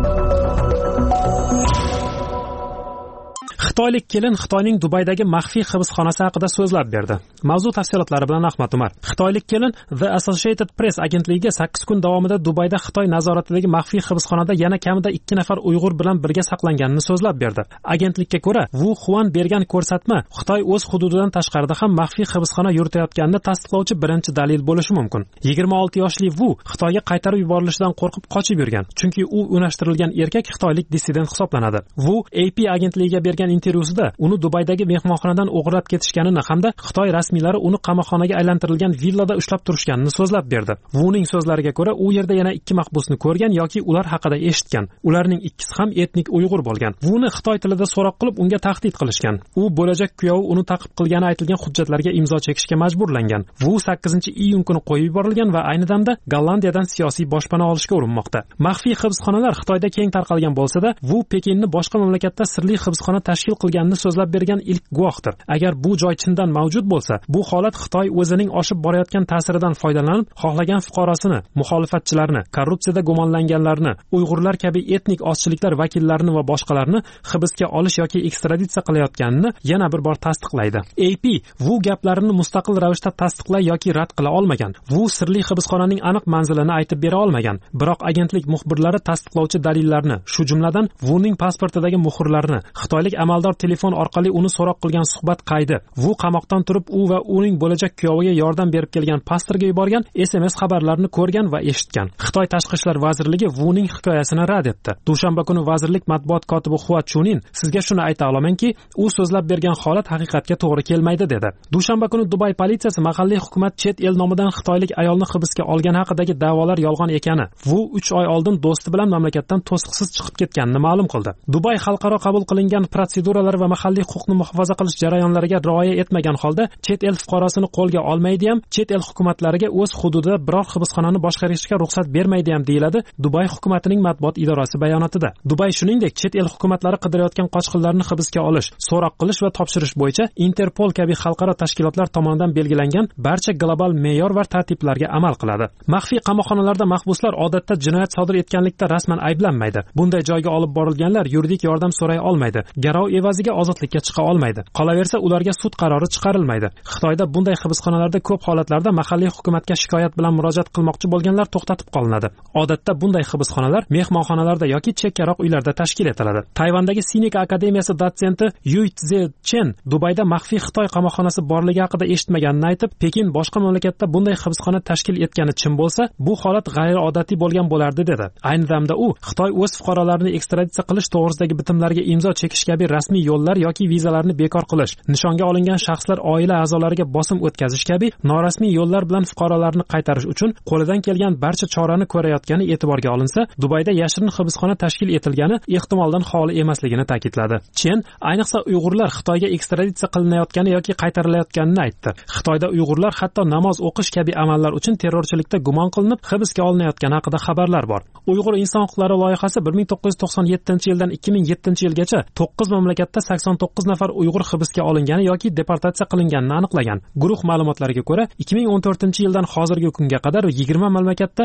Xitoylik kelin Xitoyning Dubaydagi maxfiy hibsxonasi haqida so'zlab berdi. Mavzu tafsilotlari bilan Ahmad Umar. Xitoylik kelin The Associated Press agentligiga 8 kun davomida Dubayda Xitoy nazoratidagi maxfiy hibsxonada yana kamida 2 nafar Uyg'ur bilan birga saqlanganini so'zlab berdi. Agentlikka ko'ra, Wu Xuan bergan ko'rsatma Xitoy o'z hududidan tashqarida ham maxfiy hibsxona yuritayotganini tasdiqlovchi birinchi dalil bo'lishi mumkin. 26 yoshli Wu Xitoyga qaytarib yuborilishidan qo'rqib qochib yurgan, chunki u unashtirilgan erkak xitoylik dissident hisoblanadi. Wu AP agentligiga bergan intervyusida uni Dubaydagi mehmonxonadan o'g'irlab ketishganini hamda Xitoy rasmiylari uni qamoqxonaga aylantirilgan villada ushlab turishganini so'zlab berdi. Vuning so'zlariga ko'ra, u yerda yana 2 mahbusni ko'rgan yoki ular haqida eshitgan. Ularning ikkisi ham etnik Uyg'ur bo'lgan. Vuni Xitoy tilida so'roq qilib, unga tahdid qilishgan. U bo'lajak kuyovi uni ta'qib qilgani aytilgan hujjatlarga imzo chekishga majburlangan. Vu 8-iyun kuni qo'yib yuborilgan va ayni damda Gollandiyadan siyosiy boshpana olishga urinmoqda. Maxfiy hibsxonalar Xitoyda keng tarqalgan bo'lsa-da, Vu Pekinni boshqa mamlakatda sirli hibsxona tashkil qilganini so'zlab bergan ilk guvohdir. Agar bu joy chindan mavjud bo'lsa, bu holat Xitoy o'zining oshib borayotgan ta'siridan foydalanib, xohlagan fuqarosini, muxolifatchilarni, korrupsiyada gumonlanganlarni, Uyg'urlar kabi etnik ozchiliklar vakillarini va boshqalarni hibsga olish yoki ekstraditsiya qilayotganini yana bir bor tasdiqlaydi. AP Wu gaplarini mustaqil ravishda tasdiqlay yoki rad qila olmagan. Wu sirli hibsxonaning aniq manzilini aytib bera olmagan. Biroq agentlik muxbirlari tasdiqlovchi dalillarni, shu jumladan Wuning pasportidagi muhrlarni, xitoylik amaldor telefon orqali uni so'roq qilgan suhbat qaydi, Wu qamoqdan turib u va uning bo'lajak kuyoviga yordam berib kelgan pastorga yuborgan SMS xabarlarini ko'rgan va eshitgan. Xitoy Tashqi ishlar vazirligi Wuning hikoyasini rad etdi. Dushanba kuni vazirlik matbuot kotibi Hua Chunin sizga shuni ayta olamanki, u so'zlab bergan holat haqiqatga to'g'ri kelmaydi dedi. Dushanba kuni Dubay politsiyasi mahalliy hukumat chet el nomidan xitoylik ayolni hibsga olgani haqidagi da'volar yolg'on ekani, Wu 3 oy oldin do'sti bilan mamlakatdan to'siqsiz chiqib ketganini ma'lum qildi. Dubay xalqaro qabul qilingan protseduralar va mahalliy huquqni muhofaza qilish jarayonlariga rioya etmagan holda chet el fuqarosini qo'lga olmaydi ham, chet el hukumatlariga o'z hududida biror hibsxonani boshqarishga ruxsat bermaydi ham deyiladi Dubay hukumatining matbuot idorasi bayonotida. Dubay shuningdek chet el hukumatlari qidirayotgan qochqinlarni hibsga olish, so'roq qilish va topshirish bo'yicha Interpol kabi xalqaro tashkilotlar tomonidan belgilangan barcha global me'yor va tartiblarga amal qiladi. Maxfiy qamoqxonalarda mahbuslar odatda jinoyat sodir etganlikda rasman ayblanmaydi. Bunday joyga olib borilganlar yuridik yordam so'ray olmaydi. Garov evaziga ozodlikka chiqa olmaydi. Qolaversa ularga sud qarori chiqarilmaydi. Xitoyda bunday hibsxonalarda ko'p holatlarda mahalliy hukumatga shikoyat bilan murojaat qilmoqchi bo'lganlar to'xtatib qolinadi. Odatda bunday hibsxonalar mehmonxonalarda yoki chekkaroq uylarda tashkil etiladi. Tayvandagi Sinik akademiyasi dotsenti Yu Tze Chen Dubayda maxfiy Xitoy qamoqxonasi borligi haqida eshitmaganini aytib, Pekin boshqa mamlakatda bunday hibsxona tashkil etgani chin bo'lsa, bu holat g'ayriodatiy bo'lgan bo'lardi dedi. Ayni damda u Xitoy o'z fuqarolarini ekstraditsiya qilish to'g'risidagi bitimlarga imzo chekish kabi rasmiy yo'llar yoki vizalarni bekor qilish, nishonga olingan shaxslar oila a'zolariga bosim o'tkazish kabi norasmiy yo'llar bilan fuqarolarni qaytarish uchun qo'lidan kelgan barcha chorani ko'rayotgani e'tiborga olinsa, Dubayda yashirin hibsxona tashkil etilgani ehtimoldan xoli emasligini ta'kidladi. Chen ayniqsa Uyg'urlar Xitoyga ekstraditsiya qilinayotgani yoki qaytarilayotganini aytdi. Xitoyda Uyg'urlar hatto namoz o'qish kabi amallar uchun terrorchilikda gumon qilinib hibsga olinayotgani haqida xabarlar bor. Uyg'ur inson huquqlari loyihasi 1997-yildan 2007-yilgacha 9 mamlakatda 89 nafar Uyg'ur hibsga olingani yoki deportatsiya qilinganini aniqlagan. Guruh ma'lumotlariga ko'ra, 2014-yildan hozirgi kunga qadar 20 mamlakatda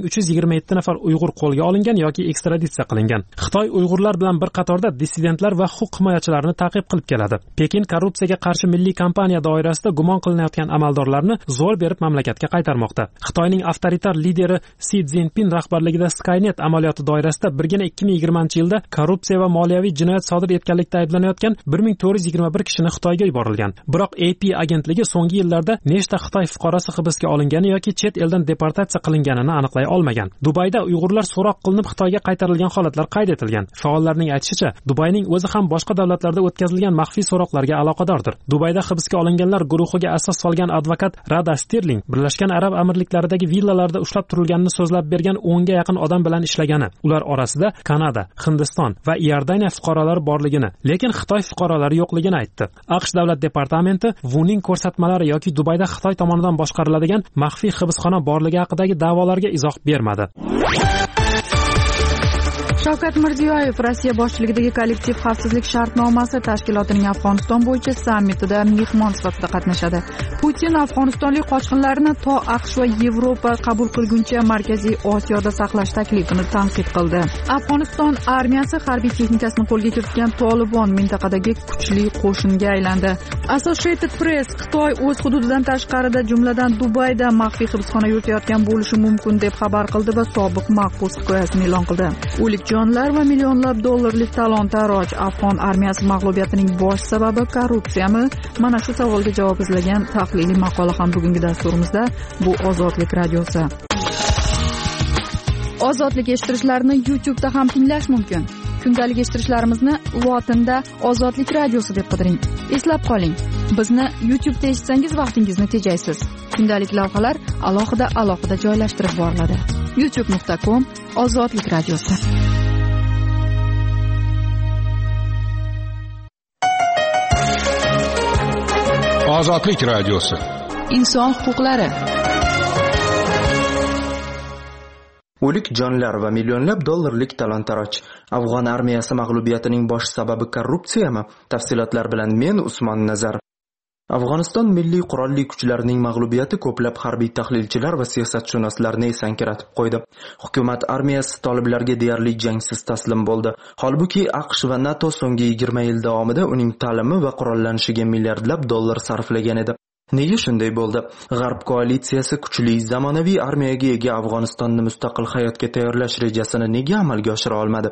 1327 nafar Uyg'ur qo'lga olingan yoki ekstraditsiya qilingan. Xitoy Uyg'urlar bilan bir qatorda dissidentlar va huquq himoyachilarini ta'qib qilib keladi. Pekin korrupsiyaga qarshi milliy kampaniya doirasida gumon qilinayotgan amaldorlarni zo'r berib mamlakatga qaytarmoqda. Xitoyning avtoritar lideri Si Szinpin rahbarligida Skynet amaliyoti doirasida birgina 2020-yilda korrupsiya va moliyaviy jinoyat sodir etganlikda jinoyatda ayblanayotgan 1421 kishini Xitoyga yuborilgan. Biroq AP agentligi so'nggi yillarda nechta Xitoy fuqarosi hibsga olingani yoki chet eldan deportatsiya qilinganini aniqlay olmagan. Dubayda Uyg'urlar so'roq qilinib Xitoyga qaytarilgan holatlar qayd etilgan. Faollarning aytishicha, Dubayning o'zi ham boshqa davlatlarda o'tkazilgan maxfiy so'roqlarga aloqadordir. Dubayda hibsga olinganlar guruhiga asos solgan advokat Rada Sterling Birlashgan Arab Amirliklaridagi villalarda ushlab turilganini so'zlab bergan 10 ga yaqin odam bilan ishlagani. Ular orasida Kanada, Hindiston va Iordaniya fuqarolari borligini, lekin Xitoy fuqarolari yo'qligini aytdi. AQSh davlat departamenti Vuning ko'rsatmalari yoki Dubayda Xitoy tomonidan boshqariladigan maxfiy hibsxona borligi haqidagi da'volarga izoh bermadi. Shavkat Mirziyoyev Rossiya boshchiligidagi kollektiv xavfsizlik shartnomasi tashkilotining Afg'oniston bo'yicha sammitida mehmon sifatida qatnashadi. Putin afg'onistonlik qochqinlarni to AQSh va Yevropa qabul qilguncha Markaziy Osiyoda saqlash taklifini tanqid qildi. Afg'oniston armiyasi harbiy texnikasini qo'lga kiritgan Tolibon mintaqadagi kuchli qo'shinga aylandi. Associated Press Xitoy o'z hududidan tashqarida, jumladan Dubayda maxfiy hibsxona yuritayotgan bo'lishi mumkin deb xabar qildi va sobiq mahbus hikoyasini e'lon qildi. O'lik jonlar va millionlab dollarlik talon-taroj. Afg'on armiyasi mag'lubiyatining bosh sababi korrupsiyami? Mana shu savolga javob izlagan tahliliy maqola ham bugungi dasturimizda. Bu Ozodlik radiosi. Ozodlik eshittirishlarni YouTube'da ham tinglash mumkin. Kundalik eshittirishlarimizni lotinda Ozodlik radiosi deb qidiring. Eslab qoling, bizni YouTube'da eshitsangiz vaqtingizni tejaysiz. Kundalik lavhalar alohida joylashtirib boriladi. youtube.com/Ozodlik radiosi. Ozodlik radiosi. Inson huquqlari. O'lik jonlar va millionlab dollarlik talon-taroj. Afg'on armiyasi mag'lubiyatining bosh sababi korrupsiyami? Tafsilotlar bilan men Usmon Nazar. Afg'oniston milliy qurolli kuchlarining mag'lubiyati ko'plab harbiy tahlilchilar va siyosatshunoslarni esankiratib qo'ydi. Hukumat armiyasi toliblarga deyarli jangsiz taslim bo'ldi. Holbuki AQSh va NATO so'nggi 20 yil davomida uning ta'limi va qurollanishiga milliardlab dollar sarflagan edi. Nega shunday bo'ldi? G'arb koalitsiyasi kuchli zamonaviy armiyaga ega Afg'onistonni mustaqil hayotga tayyorlash rejasini nega amalga oshira olmadi?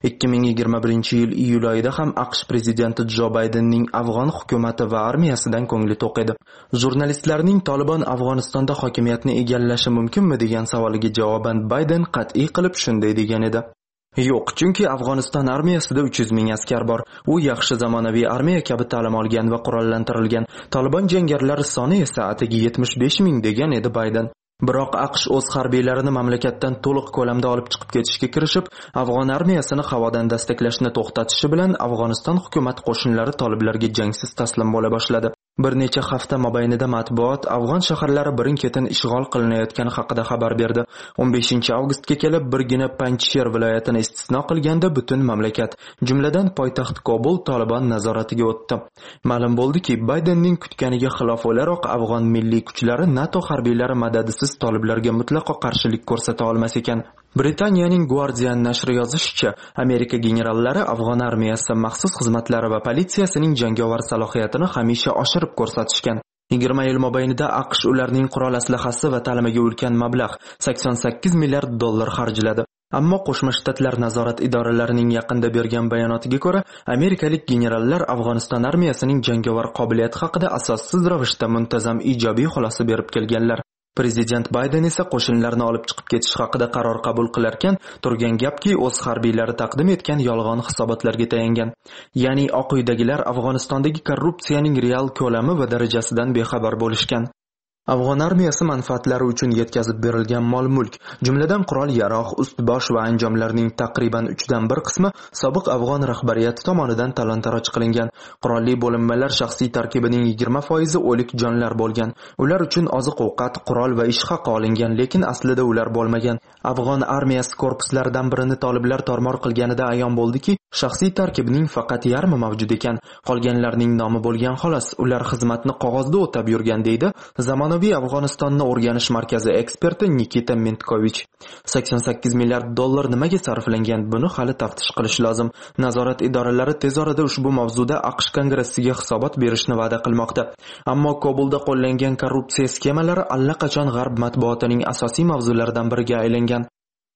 2021 yil iyul oyida ham AQSh prezidenti Jo Baydenning Afg'on hukumati va armiyasidan ko'ngli to'q edi. Jurnalistlarning Tolibon Afg'onistonda hokimiyatni egallashi mumkinmi degan savoliga javoban Bayden qat'iy qilib shunday degan edi. Yo'q, chunki Afg'oniston armiyasida 300 ming askar bor. U yaxshi zamonaviy armiya kabi ta'lim olgan va qurollantirilgan. Tolibon jangarilar soni esa atigi 75 ming degan edi Bayden. Biroq AQSh o'z harbiylarini mamlakatdan to'liq ko'lamda olib chiqib ketishga kirishib, Afg'on armiyasini havodan dastaklashni to'xtatishi bilan Afg'oniston hukumat qo'shinlari toliblarga jangsiz taslim bo'la boshladi. Bir necha hafta mobaynida matbuot Afg'on shaharlari birin-ketin ishg'ol qilinayotgani haqida xabar berdi. 15-avgustga kelib birgina Panjsher viloyatini istisno qilganda butun mamlakat, jumladan poytaxt Kobul Tolibon nazoratiga o'tdi. Ma'lum bo'ldiki, Baydenning kutganiga xilof o'laroq Afg'on milliy kuchlari NATO harbiylari madadisiz toliblarga mutlaqo qarshilik ko'rsata olmas ekan. Britaniyaning Guardian nashri yozishicha, Amerika generallari Afg'on armiyasi, maxsus xizmatlari va politsiyasining jangovar salohiyatini hamisha oshirib ko'rsatishgan. 20 yil mobaynida AQSh ularning qurol aslahasi va ta'limiga ulkan mablag' 88 milliard dollar xarjladi. Ammo Qo'shma Shtatlar nazorat idoralarining yaqinda bergan bayonotiga ko'ra, amerikalik generallar Afg'oniston armiyasining jangovar qobiliyati haqida asossiz ravishda muntazam ijobiy xulosa berib kelganlar. Prezident Bayden esa qo'shinlarni olib chiqib ketish haqida qaror qabul qilarkan, turgan gapki, o'z harbiylari taqdim etgan yolg'on hisobotlarga tayangan. Ya'ni Oq uydagilar Afg'onistondagi korrupsiyaning real ko'lami va darajasidan bexabar bo'lishgan. Afg'on armiyasi manfaatlari uchun yetkazib berilgan mol-mulk, jumladan qurol-yarog', ust-bosh va anjomlarning taqriban 3/1 qismi sobiq afg'on rahbariyati tomonidan talon-taroj qilingan. Qurolli bo'linmalar shaxsiy tarkibining 20% o'lik jonlar bo'lgan. Ular uchun oziq-ovqat, qurol va ish haqi olingan, lekin aslida ular bo'lmagan. Afg'on armiyasi korpuslaridan birini toliblar tormor qilganida ayon bo'ldiki, shaxsiy tarkibning faqat yarmi mavjud ekan. Qolganlarning nomi bo'lgan xolos. Ular xizmatni qog'ozda o'tab yurgan deydi zamonaviy Afg'onistonni o'rganish markazi eksperti Nikita Mentkovich. 88 milliard dollar nimaga sarflangan? Buni hali taftish qilish lozim. Nazorat idoralari tez orada ushbu mavzuda AQSh kongressiga hisobot berishni va'da qilmoqda. Ammo Kobulda qo'llangan korrupsiya skemalari allaqachon g'arb matbuotining asosiy mavzularidan biriga aylangan.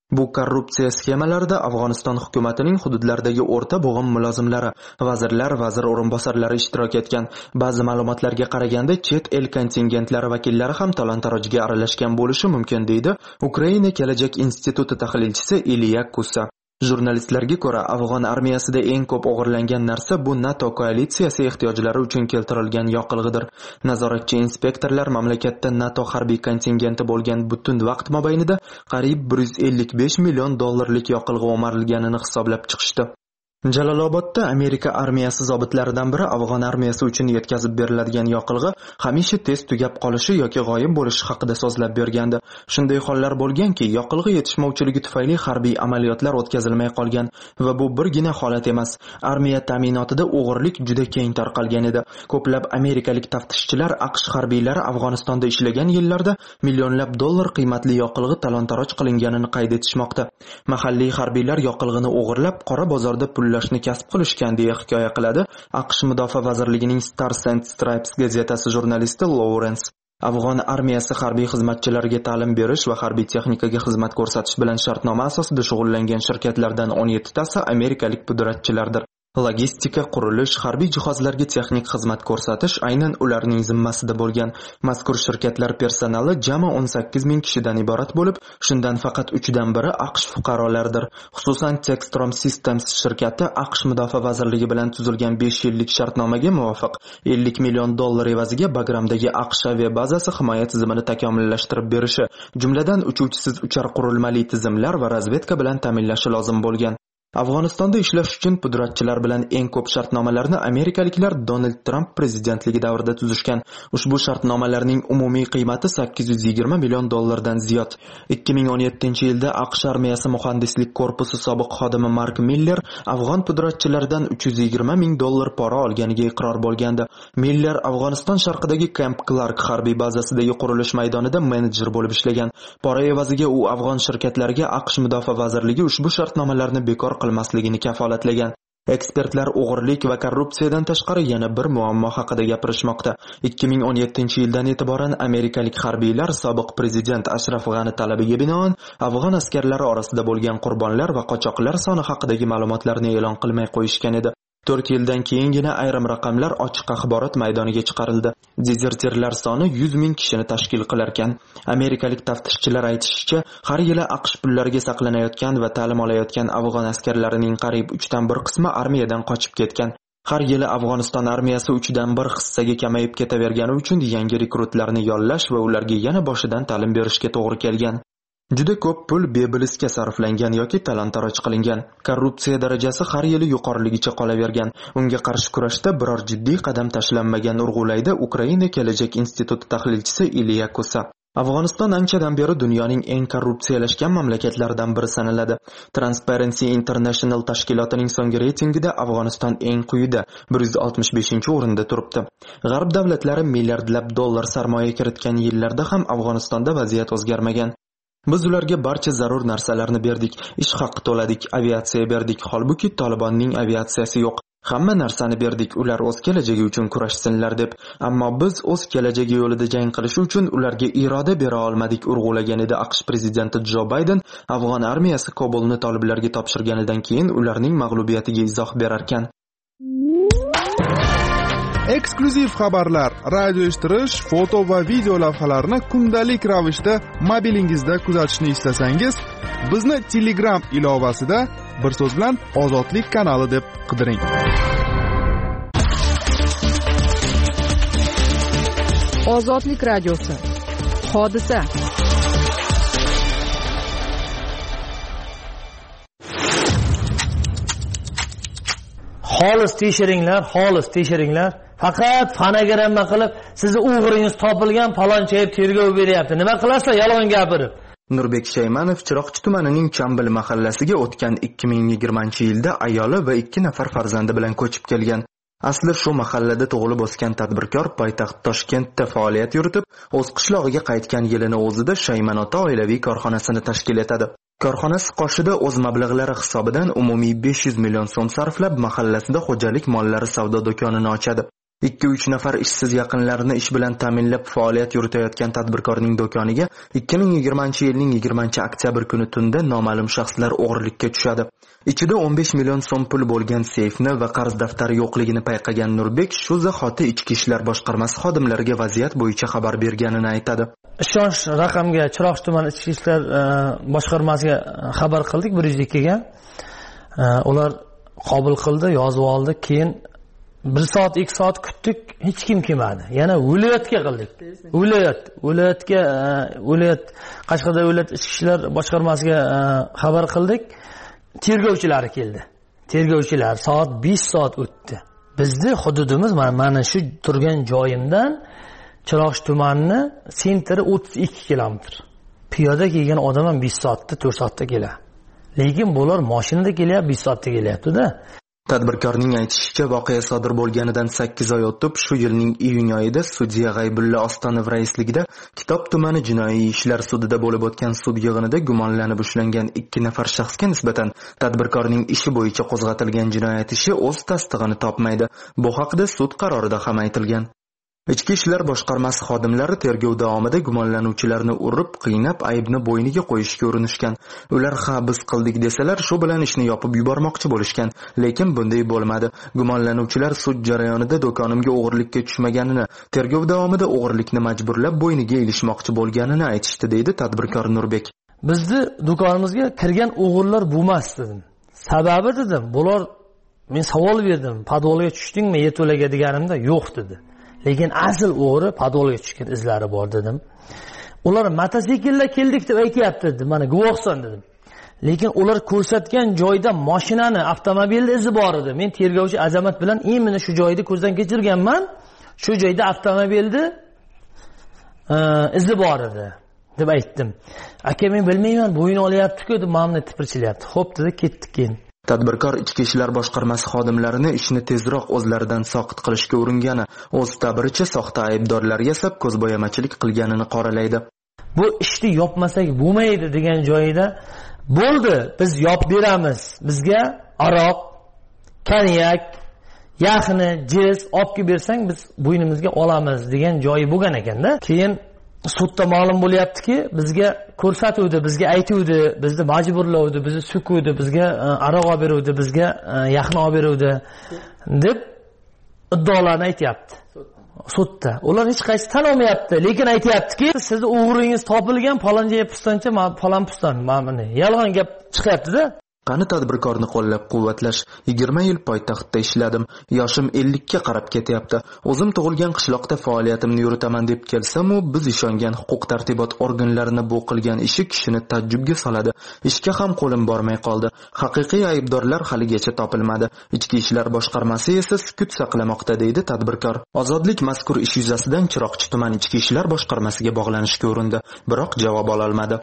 Bu korrupsiya sxemalarida Afg'oniston hukumatining hududlardagi o'rta bo'g'im mulozimlari, vazirlar, vazir o'rinbosarlari ishtirok etgan. Ba'zi ma'lumotlarga qaraganda chet el kontingentlari vakillari ham talon-tarojga aralashgan bo'lishi mumkin, deydi Ukraina kelajak instituti tahlilchisi Iliya Kusa. Jurnalistlarga ko'ra, Afg'on armiyasida eng ko'p o'g'irlangan narsa bu NATO koalitsiyasi ehtiyojlari uchun keltirilgan yoqilg'idir. Nazoratchi inspektorlar mamlakatda NATO harbiy kontingenti bo'lgan butun vaqt mobaynida qariyb 155 million dollarlik yoqilg'i o'marilganini hisoblab chiqishdi. Jalolobodda Amerika armiyasi zobitlaridan biri Afg'on armiyasi uchun yetkazib beriladigan yoqilg'i hamisha tez tugab qolishi yoki g'oyib bo'lishi haqida so'zlab bergandi. Shunday hollar bo'lganki, yoqilg'i yetishmovchiligi tufayli harbiy amaliyotlar o'tkazilmay qolgan va bu birgina holat emas. Armiya ta'minotida o'g'irlik juda keng tarqalgan edi. Ko'plab amerikalik taftishchilar AQSh harbiylari Afg'onistonda ishlagan yillarda millionlab dollar qiymatli yoqilg'i talon-taroj qilinganini qayd etishmoqda. Mahalliy harbiylar yoqilg'ini o'g'irlab qora bozorda pullashni kasb qilishgan deya hikoya qiladi AQSh Mudofaa vazirligining Stars and Stripes gazetasi jurnalisti Lawrence. Afg'on armiyasi harbiy xizmatchilariga ta'lim berish va harbiy texnikaga xizmat ko'rsatish bilan shartnoma asosida shug'ullangan shirkatlardan 17 tasi amerikalik pudratchilardir. Logistika, qurilish, harbiy jihozlarga texnik xizmat ko'rsatish aynan ularning zimmasida bo'lgan. Mazkur shirkatlar personali jami 18 ming kishidan iborat bo'lib, shundan faqat 3 dan biri AQSh fuqarolaridir. Xususan, Textron Systems shirkati AQSh Mudofaa vazirligi bilan tuzilgan 5 yillik shartnomaga muvofiq 50 million dollar evaziga Bagramdagi AQSh aviabazasi himoya tizimini takomillashtirib berishi, jumladan uchuvchisiz uchar qurilmali tizimlar va razvedka bilan ta'minlashi lozim bo'lgan. Afg'onistonda ishlash uchun pudratchilar bilan eng ko'p shartnomalarni amerikaliklar Donald Trump prezidentligi davrida tuzishgan. Ushbu shartnomalarning umumiy qiymati 820 million dollardan ziyod. 2017-yilda AQSh armiyasi muhandislik korpusi sobiq xodimi Mark Miller afg'on pudratchilaridan 320 ming dollar pora olganiga iqror bo'lgandi. Miller Afg'oniston sharqidagi Camp Clark harbiy bazasidagi qurilish maydonida menejer bo'lib ishlagan. Pora evaziga u afg'on shirkatlariga AQSh Mudofaa vazirligi ushbu shartnomalarni bekor qilmasligini kafolatlagan. Ekspertlar o'g'irlik va korrupsiyadan tashqari yana bir muammo haqida gapirishmoqda. 2017-yildan e'tiboran amerikalik harbiylar sobiq prezident Ashraf G'ani talabiga binoan afg'on askarlari orasida bo'lgan qurbonlar va qochoqlar soni haqidagi ma'lumotlarni e'lon qilmay qo'yishgan edi. 4 yildan keyingina ayrim raqamlar ochiq axborot maydoniga chiqarildi. Dezertirlar soni 100 ming kishini tashkil qilar ekan. Amerikalik taftishchilar aytishicha, har yili AQSh pullariga saqlanayotgan va ta'lim olayotgan afg'on askarlarining qariyb 3 dan 1 qismi armiyadan qochib ketgan. Har yili Afg'oniston armiyasi 3 dan 1 hissaga kamayib ketavergani uchun yangi rekrutlarni yollash va ularga yana boshidan ta'lim berishga to'g'ri kelgan. Juda ko'p pul bebilisga sarflangan yoki talon-taroj qilingan. Korrupsiya darajasi har yili yuqoriligicha qolavergan. Unga qarshi kurashda biror jiddiy qadam tashlanmagan urg'ulayda Ukraina kelajak instituti tahlilchisi Iliya Kusa. Afg'oniston anchadan beri dunyoning eng korrupsiyalashgan mamlakatlaridan biri sanaladi. Transparency International tashkilotining so'nggi reytingida Afg'oniston eng quyida 165-o'rinda turibdi. G'arb davlatlari milliardlab dollar sarmoya kiritgan yillarda ham Afg'onistonda vaziyat o'zgarmagan. Biz ularga barcha zarur narsalarni berdik, ish haqi to'ladik, aviatsiya berdik, holbuki Tolibonning aviatsiyasi yo'q. Hamma narsani berdik, ular o'z kelajagi uchun kurashsinlar deb. Ammo biz o'z kelajagi yo'lida jang qilish uchun ularga iroda bera olmadik, urg'ulagan edi AQSh prezidenti Jo Bayden afg'on armiyasi Kobulni toliblarga topshirganidan keyin ularning mag'lubiyatiga izoh berar ekan. Eksklyuziv xabarlar, radio eshittirish, foto va video lavhalarni kundalik ravishda mobilingizda kuzatishni istasangiz, bizni Telegram ilovasida bir so'z bilan Ozodlik kanali deb qidiring. Ozodlik radiosi. Hodisa. Xolis tekshiringlar. Faqat fonogramma qilib, sizni o'g'ringiz topilgan, palonchayib tergov beryapti. Nima qilasizlar yolg'on gapirib? Nurbek Shaymanov Chiroqchi tumanining Chambil mahallasiga o'tgan 2020-yilda ayoli va 2 nafar farzandi bilan ko'chib kelgan. Asli shu mahallada tug'ilib o'sgan tadbirkor poytaxt Toshkentda faoliyat yuritib, o'z qishlog'iga qaytgan yilini o'zida Shayman ota oilaviy korxonasini tashkil etadi. Korxonasi qoshida o'z mablag'lari hisobidan umumiy 500 million so'm sarflab mahallasida xo'jalik mollari savdo do'konini ochadi. 2-3 nafar ishsiz yaqinlarini ish bilan ta'minlab faoliyat yuritayotgan tadbirkorning do'koniga 2020-yilning 20-oktyabr kuni tunda noma'lum shaxslar o'g'irlikka tushadi. Ichida 15 million so'm pul bo'lgan seyfni va qarz daftari yo'qligini payqagan Nurbek shu zahoti Ichki ishlar boshqarmasi xodimlariga vaziyat bo'yicha xabar berganini aytadi. Ishonch raqamga Chiroqchi tumani Ichki ishlar boshqarmasiga xabar qildik 102 ga. Ular qabul qildi, yozib oldi, keyin 1 soat 2 soat kutdik, hech kim kelmadi. Yana viloyatga qildik. Viloyat Qashqadaryo viloyat ichki ishlar boshqarmasiga xabar qildik. Tergovchilari keldi. Tergovchilar soat 5 soat o'tdi. Bizning hududimiz mana shu turgan joyimdan Chiroqchi tumani sentri 32 kilometr. Piyoda kelgan odam ham 5 soatda 4 soatda keladi. Lekin bular mashinada kelyapti, 5 soatda kelyapti-da. Tadbirkorning aytishicha, voqea sodir bo'lganidan 8 oy o'tib, shu yilning iyun oyida sudya G'aybulla Ostonov raisligida Kitob tumani jinoiy ishlar sudida bo'lib o'tgan sud yig'inida gumonlanib ushlangan 2 nafar shaxsga nisbatan tadbirkorning ishi bo'yicha qo'zg'atilgan jinoyat ishi o'z tasdig'ini topmaydi. Bu haqida sud qarorida ham aytilgan. Ichki ishlar boshqarmasi xodimlari tergov davomida gumonlanuvchilarni urib, qiynab, aybni bo'yniga qo'yishga urinishgan. Ular biz qildik desalar, shu bilan ishni yopib yubormoqchi bo'lishgan, lekin bunday bo'lmadi. Gumonlanuvchilar sud jarayonida do'konimga o'g'irlikka tushmaganini, tergov davomida o'g'irlikni majburlab bo'yniga ilishmoqchi bo'lganini aytishdi, deydi tadbirkor Nurbek. Bizni do'konimizga kirgan o'g'irlar bo'lmas dedim. Sababi dedim, bular men savol berdim, podvolga tushdingmi, yeto'laga deganimda yo'q dedi. Lekin asl o'g'ri podvolga tushgan izlari bor dedim. Ular mototsiklda keldik deb aytayapti dedi. Mana guvohsan dedim. Lekin ular ko'rsatgan joyda mashinani, avtomobilni izi bor edi. Men tergovchi Azamat bilan meni shu joyda ko'zdan kechirganman. Shu joyda avtomobilni izi bor edi deb aytdim. Aka men bilmayman, bo'yin olyapti-ku deb mamni tipirchilyapti. Xo'p dedi, ketdik keyin. Tadbirkor Ichki ishlar boshqarmasi xodimlarini ishni tezroq o'zlaridan soqit qilishga uringani, o'z ta'biricha soxta aybdorlar yasab ko'zbo'yamachilik qilganini qoralaydi. Bu ishni yopmasak bo'lmaydi degan joyida bo'ldi, biz yop beramiz. Bizga aroq, konyak, yaxni, jiz olib kelib bersang biz bo'ynimizga olamiz degan joyi bo'lgan ekanda. Keyin sudda ma'lum bo'lyaptiki, bizga ko'rsatuvdi, bizga aytuvdi, bizni majburlovdi, bizni sukuvdi, bizga aroq olib beruvdi, bizga yaxni olib beruvdi deb iddaolarni aytayapti. Sudda. Ular hech qaysi tan olmayapti, lekin aytayaptiki, sizni o'g'ringiz topilgan, faloncha pistoncha, falon piston, mana yolg'on gap chiqyapti-da. Qani tadbirkorni qo'llab-quvvatlash. 20 yil poytaxtda ishladim. Yoshim 50 ga qarab ketyapti. O'zim tug'ilgan qishloqda faoliyatimni yuritaman deb kelsam, biz ishongan huquq-tartibot organlarini bu qilgan ishi kishini tajjubga soladi. Ishga ham qo'lim bormay qoldi. Haqiqiy aybdorlar haligacha topilmadi. Ichki ishlar boshqarmasi esa sukut saqlamoqda, deydi tadbirkor. Ozodlik mazkur ish yuzasidan Chiroqchi tuman ichki ishlar boshqarmasiga bog'lanishga urindi, biroq javob ola olmadi.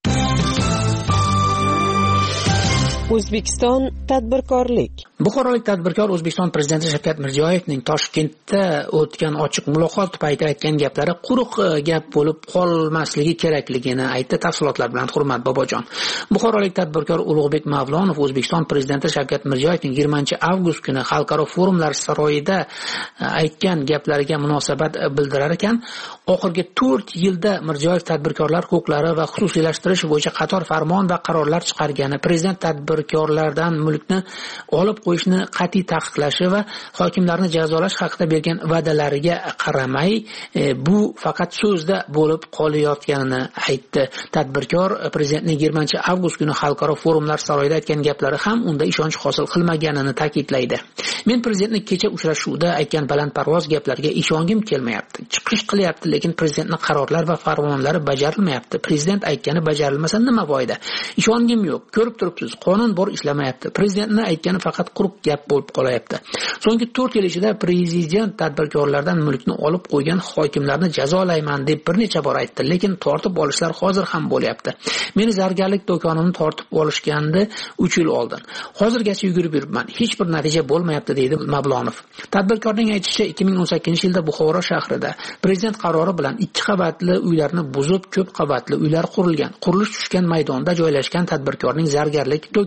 O'zbekiston tadbirkorlik. Buxorolik tadbirkor O'zbekiston prezidenti Shavkat Mirziyoyevning Toshkentda o'tgan ochiq muloqot paytida aytgan gaplari quruq gap bo'lib qolmasligi kerakligini aytdi. Tafsilotlar bilan Hurmat Bobojon. Buxorolik tadbirkor Ulug'bek Mavlonov O'zbekiston prezidenti Shavkat Mirziyoyevning 20-avgust kuni xalqaro forumlar saroyida aytgan gaplariga munosabat bildirar ekan, oxirgi 4 yilda Mirziyoyev tadbirkorlar huquqlari va xususiylashtirish bo'yicha qator farmon va qarorlar chiqargani, prezident tadbirkorlardan mulkni olib qo'yishni qat'iy taqiqlashi va hokimlarni jazolash haqida bergan va'dalariga qaramay, bu faqat so'zda bo'lib qolayotganini aytdi. Tadbirkor prezidentning 20-avgust kuni xalqaro forumlar saroyida aytgan gaplari ham unda ishonch hosil qilmaganini ta'kidlaydi. Men prezidentni kecha uchrashuvda aytgan balandparvoz gaplarga ishongim kelmayapti. Chiqish qilyapti, lekin prezidentning qarorlari va farmonlari bajarilmayapti. Prezident aytgani bajarilmasa nima foyda? Ishongim yo'q. Ko'rib turibsiz, qonun bor ishlamayapti. Prezidentning aytgani faqat quruq gap bo'lib qolayapti. So'nggi 4 yil ichida prezident tadbirkorlardan mulkni olib qo'ygan hokimlarni jazolayman deb bir necha bor aytdi, lekin tortib olishlar hozir ham bo'lyapti. Meni zargarlik do'konimni tortib olishgandi 3 yil oldin. Hozirgacha yugurib yuribman. Hech bir natija bo'lmayapti, deydi Mavlonov. Tadbirkorning aytishicha, 2018-yilda Buxoro shahrida prezident qarori bilan 2 qavatli uylarni buzib, ko'p qavatli uylar qurilgan. Qurilish tushgan maydonda joylashgan tadbirkorning zargarlik do'koni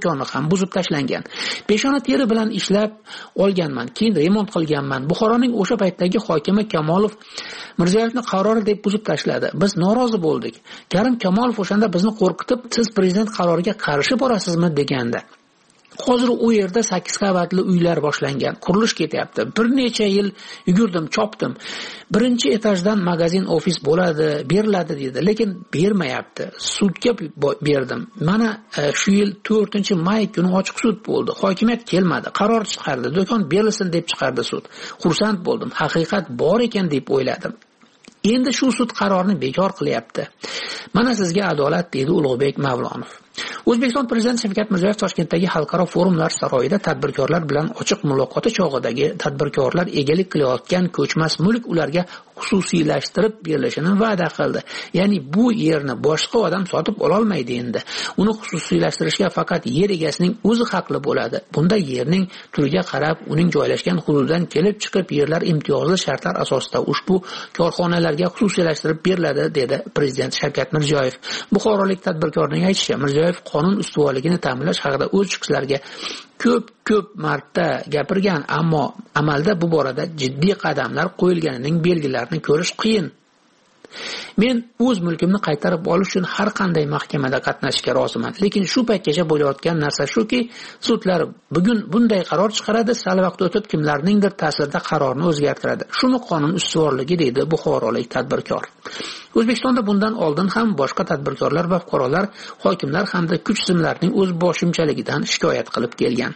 do'koni ham buzib tashlangan. Peshona teri bilan ishlab olganman, keyin remont qilganman. Buxoroning o'sha paytdagi hokimi Kamolov Mirziyoyevni qarori deb buzib tashladi. Biz norozi bo'ldik. Karim Kamolov o'shanda bizni qo'rqitib, siz prezident qaroriga qarshi borasizmi degandi. Hozir u yerda 8 qavatli uylar boshlangan, qurilish ketyapti. Bir necha yil yugurdim, chopdim. Birinchi etajdan magazin, ofis bo'ladi, beriladi dedi, lekin bermayapti. Sudga berdim. Mana shu yil 4-may kuni ochiq sud bo'ldi. Hokimiyat kelmadi, qaror chiqardi. Do'kon berilsin deb chiqardi sud. Xursand bo'ldim. Haqiqat bor ekan deb o'yladim. Endi shu sud qarorini bekor qilyapti. Mana sizga adolat, dedi Ulug'bek Mavlonov. O'zbekiston Prezidenti Shavkat Mirziyoyev Toshkentdagi xalqaro forumlar saroyida tadbirkorlar bilan ochiq muloqoti chog'idagi tadbirkorlar egalik qilayotgan ko'chmas mulk ularga xususiylashtirib berilishini va'da qildi. Ya'ni bu yerni boshqa odam sotib ola olmaydi endi. Uni xususiylashtirishga faqat yer egasining o'zi haqli bo'ladi. Bunda yerning turiga qarab, uning joylashgan hududdan kelib chiqib yerlar imtiyozli shartlar asosida ushbu korxonalarga xususiylashtirib beriladi, dedi Prezident Shavkat Mirziyoyev. Buxorolik tadbirkorning aytishicha, Mirziyoyev qonun ustuvorligini ta'minlash haqida o'z chiqishlariga ko'p marta gapirgan, ammo amalda bu borada jiddiy qadamlar qo'yilganining belgilarini ko'rish qiyin. Men o'z mulkimni qaytarib olish uchun har qanday mahkamada qatnashishga roziman, lekin shu paytgacha bo'layotgan narsa shuki, sudlar bugun bunday qaror chiqaradi, sal vaqt o'tib kimlarningdir ta'sirida qarorni o'zgartiradi. Shuni qonun ustuvorligi, deydi buxorolik tadbirkor. O'zbekistonda bundan oldin ham boshqa tadbirkorlar va fuqarolar hokimlar hamda kuch tizimlarining o'z boshimchaligidan shikoyat qilib kelgan.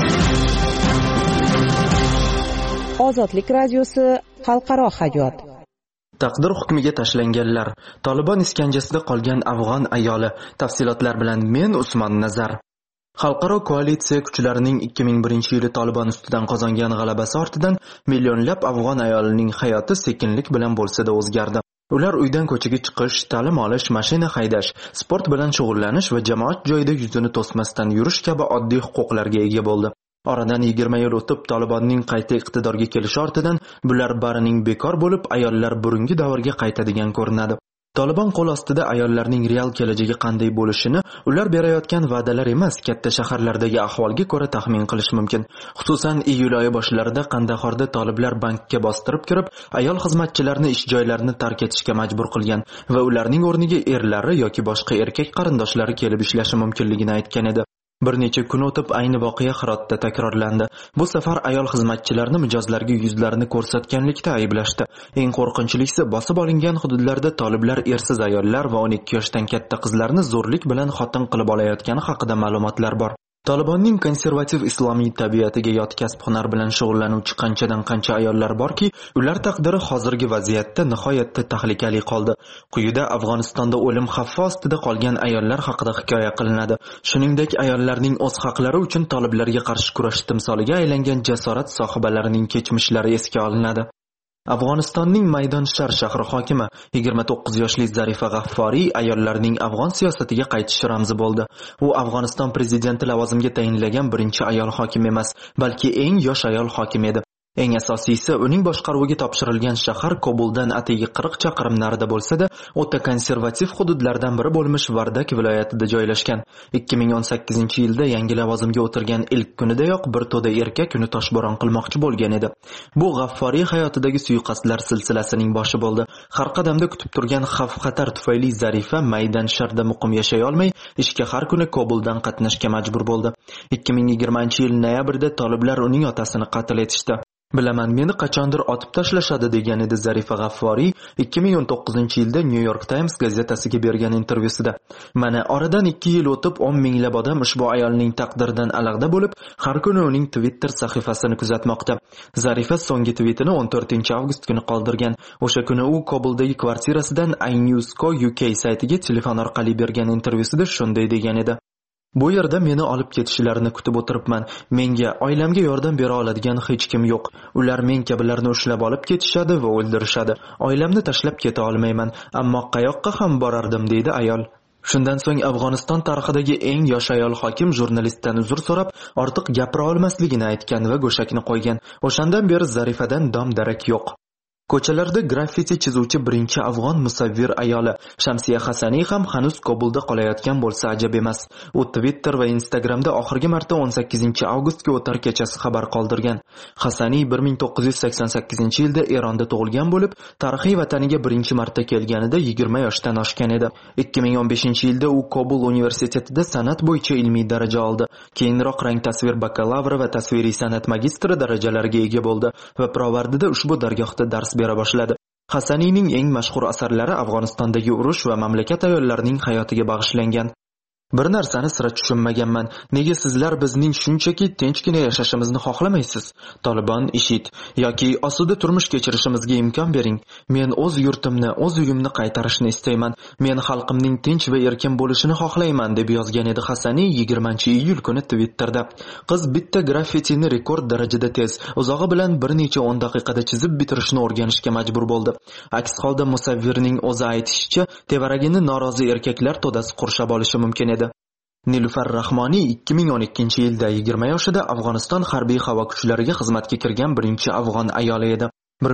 Ozodlik radiosi xalqaro hayot. Taqdir hukmiga tashlanganlar, Taliban iskanjasida qolgan afg'on ayoli. Tafsilotlar bilan men Usmon Nazar. Xalqaro koalitsiya kuchlarining 2001-yili Taliban ustidan qozongan g'alabasi ortidan millionlab afg'on ayolining hayoti sekinlik bilan bo'lsa-da o'zgardi. Ular uydan ko'chaga chiqish, ta'lim olish, mashina haydash, sport bilan shug'ullanish va jamoat joyida yuzini to'smasdan yurish kabi oddiy huquqlarga ega bo'ldi. Oradan 20 yil o'tib Talibanning qayta iqtidorga kelishi ortidan bular barining bekor bo'lib, ayollar burungi davrga qaytadigan ko'rinadi. Taliban qo'l ostida ayollarning real kelajagi qanday bo'lishini ular berayotgan va'dalar emas, katta shaharlardagi ahvolga ko'ra taxmin qilish mumkin. Xususan, iyul oyi boshlarida Qandahorda toliblar bankka bostirib kirib, ayol xizmatchilarni ish joylarini tark etishga majbur qilgan va ularning o'rniga erlari yoki boshqa erkak qarindoshlari kelib ishlashi mumkinligini aytgan edi. Bir necha kun o'tib ayni voqea Hirotda takrorlandi. Bu safar ayol xizmatchilarni mijozlarga yuzlarini ko'rsatganlikda ayblashdi. Eng qo'rqinchlisi, bosib olingan hududlarda toliblar ersiz ayollar va 12 yoshdan katta qizlarni zo'rlik bilan xotin qilib olayotgani haqida ma'lumotlar bor. Talibanning konservativ islomiy tabiatiga yot kasb-hunar bilan shug'ullanuvchi qancha ayollar borki, ular taqdiri hozirgi vaziyatda nihoyatda tahlikali qoldi. Quyida Afg'onistonda o'lim xavfi ostida qolgan ayollar haqida hikoya qilinadi. Shuningdek, ayollarning o'z haqlari uchun toliblarga qarshi kurash timsoliga aylangan jasorat sohibalarining kechmishlari esga olinadi. Afg'onistonning Maydonshar shahri hokimi 29 yoshli Zarifa G'afforiy ayollarning afg'on siyosatiga qaytish ramzi bo'ldi. U Afg'oniston prezidenti lavozimiga tayinlagan birinchi ayol hokim emas, balki eng yosh ayol hokim edi. Eng asosiysi, uning boshqaruviga topshirilgan shahar Kobuldan atigi 40 chaqirim narida bo'lsa-da, o'ta konservativ hududlardan biri bo'lmish Vardak viloyatida joylashgan. 2018-yilda yangi lavozimga o'tirgan ilk kunidayoq bir to'da erkak uni toshbo'ron qilmoqchi bo'lgan edi. Bu G'afforiy hayotidagi suiqasdlar silsilasining boshi bo'ldi. Har qadamda kutib turgan xavf-xatar tufayli Zarifa Maydansharda muqim yashay olmay, ishga har kuni Kobuldan qatnashga majbur bo'ldi. 2020-yil noyabrda toliblar uning otasini qatl etishdi. Bilaman, meni qachondir otib tashlashadi, degan edi Zarifa G'afforiy 2019-yilda New York Times gazetasiga bergan intervyusida. Mana oradan 2 yil o'tib 10 minglab odam ushbu ayolning taqdiridan alag'da bo'lib, har kuni uning Twitter sahifasini kuzatmoqda. Zarifa so'nggi tweetini 14-avgust kuni qoldirgan. O'sha kuni u Kobuldagi kvartirasidan iNews.co UK saytiga telefon orqali bergan intervyusida shunday degan edi: Bu yerda meni olib ketishlarini kutib o'tiribman. Menga, oilamga yordam bera oladigan hech kim yo'q. Ular men kabilarni ushlab olib ketishadi va o'ldirishadi. Oilamni tashlab keta olmayman, ammo qayoqqa ham borardim, deydi ayol. Shundan so'ng Afg'oniston tarixidagi eng yosh ayol hokim jurnalistdan uzr so'rab, ortiq gapira olmasligini aytgan va go'shakni qo'ygan. O'shandan beri Zarifadan dom-darak yo'q. Ko'chalarda graffiti chizuvchi birinchi afg'on musavvir ayoli Shamsiya Hasaniy ham hanuz Kobulda qolayotgan bo'lsa ajab emas. U Twitter va Instagramda oxirgi marta 18 avgustga o'tar kechasi xabar qoldirgan. Hasaniy 1988-yilda Eronda tug'ilgan bo'lib, tarixiy vataniga birinchi marta kelganida 20 yoshdan oshgan edi. 2015-yilda u Kobul universitetida san'at bo'yicha ilmiy daraja oldi. Keyinroq rang tasvir bakalavri va tasviriy san'at magistri darajalariga ega bo'ldi va Provardida ushbu dargohda dars bera boshladi. Hasaniyning eng mashhur asarlari Afg'onistondagi urush va mamlakat ayollarining hayotiga bag'ishlangan. Bir narsani sira tushunmaganman. Nega sizlar bizning shunchaki tinchgina yashashimizni xohlamaysiz? Tolibon, IShID yoki osuda turmush kechirishimizga imkon bering. Men o'z yurtimni, o'z uyimni qaytarishni istayman. Men xalqimning tinch va erkin bo'lishini xohlayman deb yozgan edi Hasaniy 20-iyul kuni Twitterda. Qiz bitta graffitini rekord darajada tez, uzog'i bilan bir necha 10 daqiqada chizib bitirishni o'rganishga majbur bo'ldi. Aks holda musavvirning o'zi aytishicha, tevaragini norozi erkaklar to'dasi qurshab olishi mumkin edi. Nilufar Rahmoniy 2012-yilda 20 yoshida Afg'oniston harbiy havo kuchlariga xizmatga kirgan birinchi afg'on ayoli edi.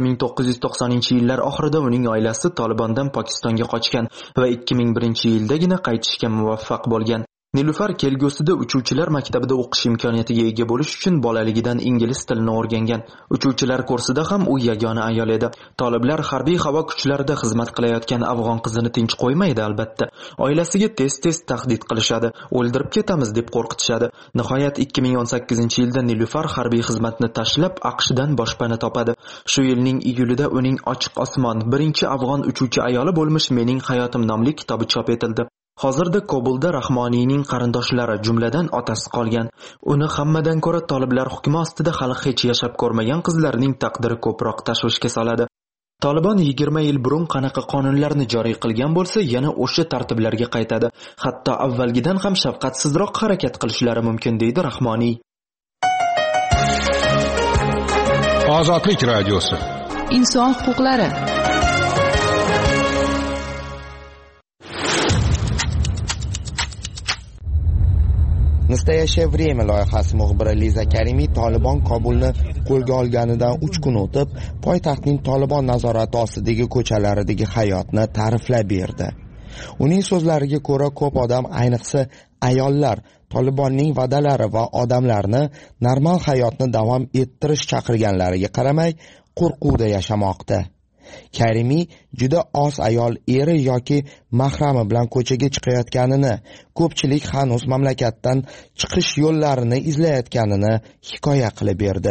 1990-yillar oxirida uning oilasi Tolibondan Pokistonga qochgan va 2001-yildagina qaytishga muvaffaq bo'lgan. Nilufar kelgusida uchuvchilar maktabida o'qish imkoniyatiga ega bo'lish uchun bolaligidan ingliz tilini o'rgangan. Uchuvchilar kursida ham u yagona ayol edi. Toliblar harbiy havo kuchlarida xizmat qilayotgan afg'on qizini tinch qo'ymaydi albatta. Oilasiga tez-tez tahdid qilishadi, o'ldirib ketamiz deb qo'rqitishadi. Nihoyat 2018-yilda Nilufar harbiy xizmatni tashlab AQShdan boshpana topadi. Shu yilning iyulida uning Ochiq osmon, birinchi afg'on uchuvchi ayoli bo'lmish Mening hayotim nomli kitobi chop etildi. Hozirda Kobulda Rahmoniyning qarindoshlari, jumladan otasi qolgan. Uni hammadan ko'ra toliblar hukmi ostida hali hech yashab ko'rmagan qizlarning taqdiri ko'proq tashvishga soladi. Tolibon 20 yil burun qanaqa qonunlarni joriy qilgan bo'lsa, yana o'sha tartiblarga qaytadi. Hatto avvalgidan ham shafqatsizroq harakat qilishlari mumkin, deydi Rahmoniy. Ozodlik radiosi. Inson huquqlari. Настоящее время loyihasi muxbiri Liza Karimiy Tolibon Kobulni qo'lga olganidan 3 kun o'tib, poytaxtning Tolibon nazorati ostidagi ko'chalaridagi hayotni ta'riflab berdi. Uning so'zlariga ko'ra, ko'p odam, ayniqsa ayollar, Tolibonning va'dalari va odamlarni normal hayotni davom ettirish chaqirganlariga qaramay, qo'rquvda yashamoqda. Karimiy juda oz ayol eri yoki mahrami bilan ko'chaga chiqayotganini, ko'pchilik hanuz mamlakatdan chiqish yo'llarini izlayotganini hikoya qilib berdi.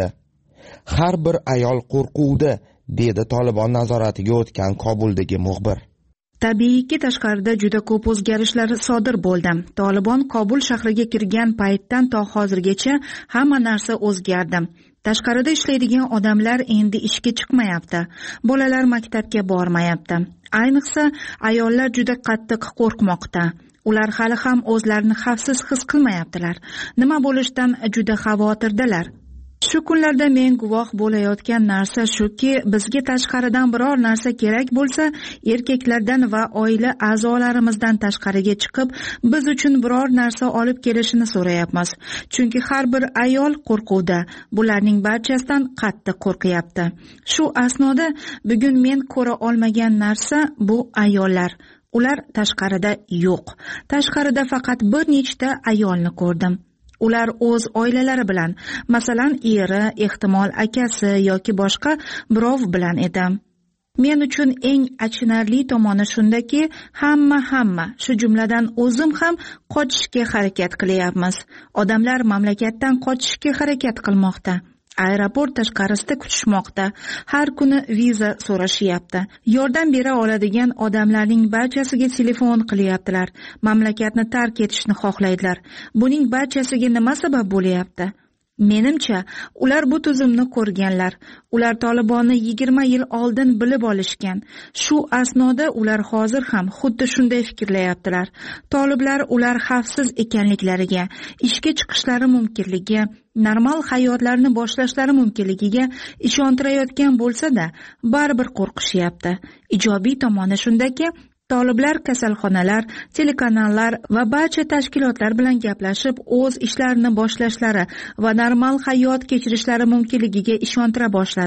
Har bir ayol qo'rquvda, dedi Tolibon nazoratiga o'tgan Kobuldagi muxbir. Tabiiyki, tashqarida juda ko'p o'zgarishlar sodir bo'ldi. Tolibon Kobul shahriga kirgan paytdan to hozirgacha hamma narsa o'zgardi. Tashqarida ishlaydigan odamlar endi ishga chiqmayapti. Bolalar maktabga bormayapti. Ayniqsa, ayollar juda qattiq qo'rqmoqda. Ular hali ham o'zlarini xavfsiz his qilmayaptilar. Nima bo'lishidan juda xavotirdalar. Shu kunlarda men guvoh bo'layotgan narsa shuki, bizga tashqaridan biror narsa kerak bo'lsa, erkaklardan va oila a'zolarimizdan tashqariga chiqib, biz uchun biror narsa olib kelishini so'rayapmiz. Chunki har bir ayol qo'rquvda, bularning barchasidan qattiq qo'rqyapti. Shu asnoda bugun men ko'ra olmagan narsa bu ayollar. Ular tashqarida yo'q. Tashqarida faqat bir nechta ayolni ko'rdim. Ular o'z oilalari bilan, masalan, eri, ehtimol akasi yoki boshqa birov bilan edi. Men uchun eng achinarli tomoni shundaki, hamma, shu jumladan o'zim ham qochishga harakat qilyapmiz. Odamlar mamlakatdan qochishga harakat qilmoqda. Aeroport tashqarisida kutishmoqda. Har kuni viza so'rashyapti. Yordam bera oladigan odamlarning barchasiga telefon qilyaptilar. Mamlakatni tark etishni xohlaydilar. Buning barchasiga nima sabab bo'lyapti? Menimcha, ular bu tuzumni ko'rganlar. Ular Tolibonni 20 yil oldin bilib olishgan. Shu asnoda ular hozir ham xuddi shunday fikrlayaptilar. Toliblar ular xavfsiz ekanliklariga, ishga chiqishlari mumkinligi, normal hayotlarini boshlashlari mumkinligiga ishontirayotgan bo'lsa-da, baribir qo'rqishyapti. Ijobiy tomoni shundaki, Toliblar kasalxonalar, telekanallar va barcha tashkilotlar bilan gaplashib, o'z ishlarini boshlashlari va normal hayot kechirishlari mumkinligiga ishontira boshladilar.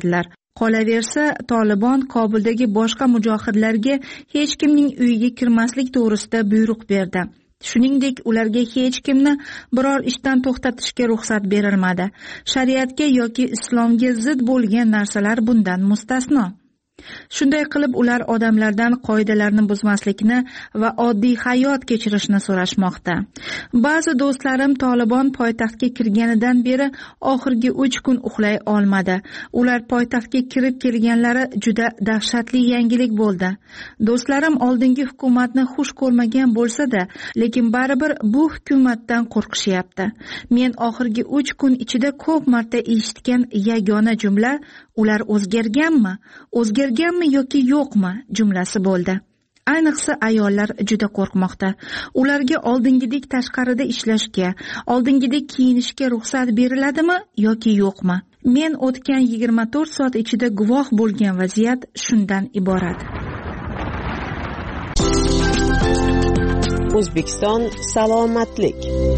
Qolaversa, Tolibon Kobuldagi boshqa mujohidlarga hech kimning uyiga kirmaslik to'g'risida buyruq berdi. Shuningdek, ularga hech kimni biror ishdan to'xtatishga ruxsat berilmadi. Shariatga yoki islomga zid bo'lgan narsalar bundan mustasno. Shunday qilib, ular odamlardan qoidalarni buzmaslikni va oddiy hayot kechirishni so'rashmoqda. Ba'zi do'stlarim Tolibon poytaxtga kirganidan beri oxirgi 3 kun uxlay olmadi. Ular poytaxtga kirib kelganlari juda dahshatli yangilik bo'ldi. Do'stlarim oldingi hukumatni xush ko'rmagan bo'lsa-da, lekin baribir bu hukumatdan qo'rqishyapti. Men oxirgi 3 kun ichida ko'p marta eshitgan yagona jumla ular o'zgarganmi yoki yo'qmi jumlasi bo'ldi. Ayniqsa ayollar juda qo'rqmoqda. Ularga oldingidek tashqarida ishlashga, oldingidek kiyinishga ruxsat beriladimi yoki yo'qmi? Men o'tgan 24 soat ichida guvoh bo'lgan vaziyat shundan iborat. O'zbekiston salomatlik.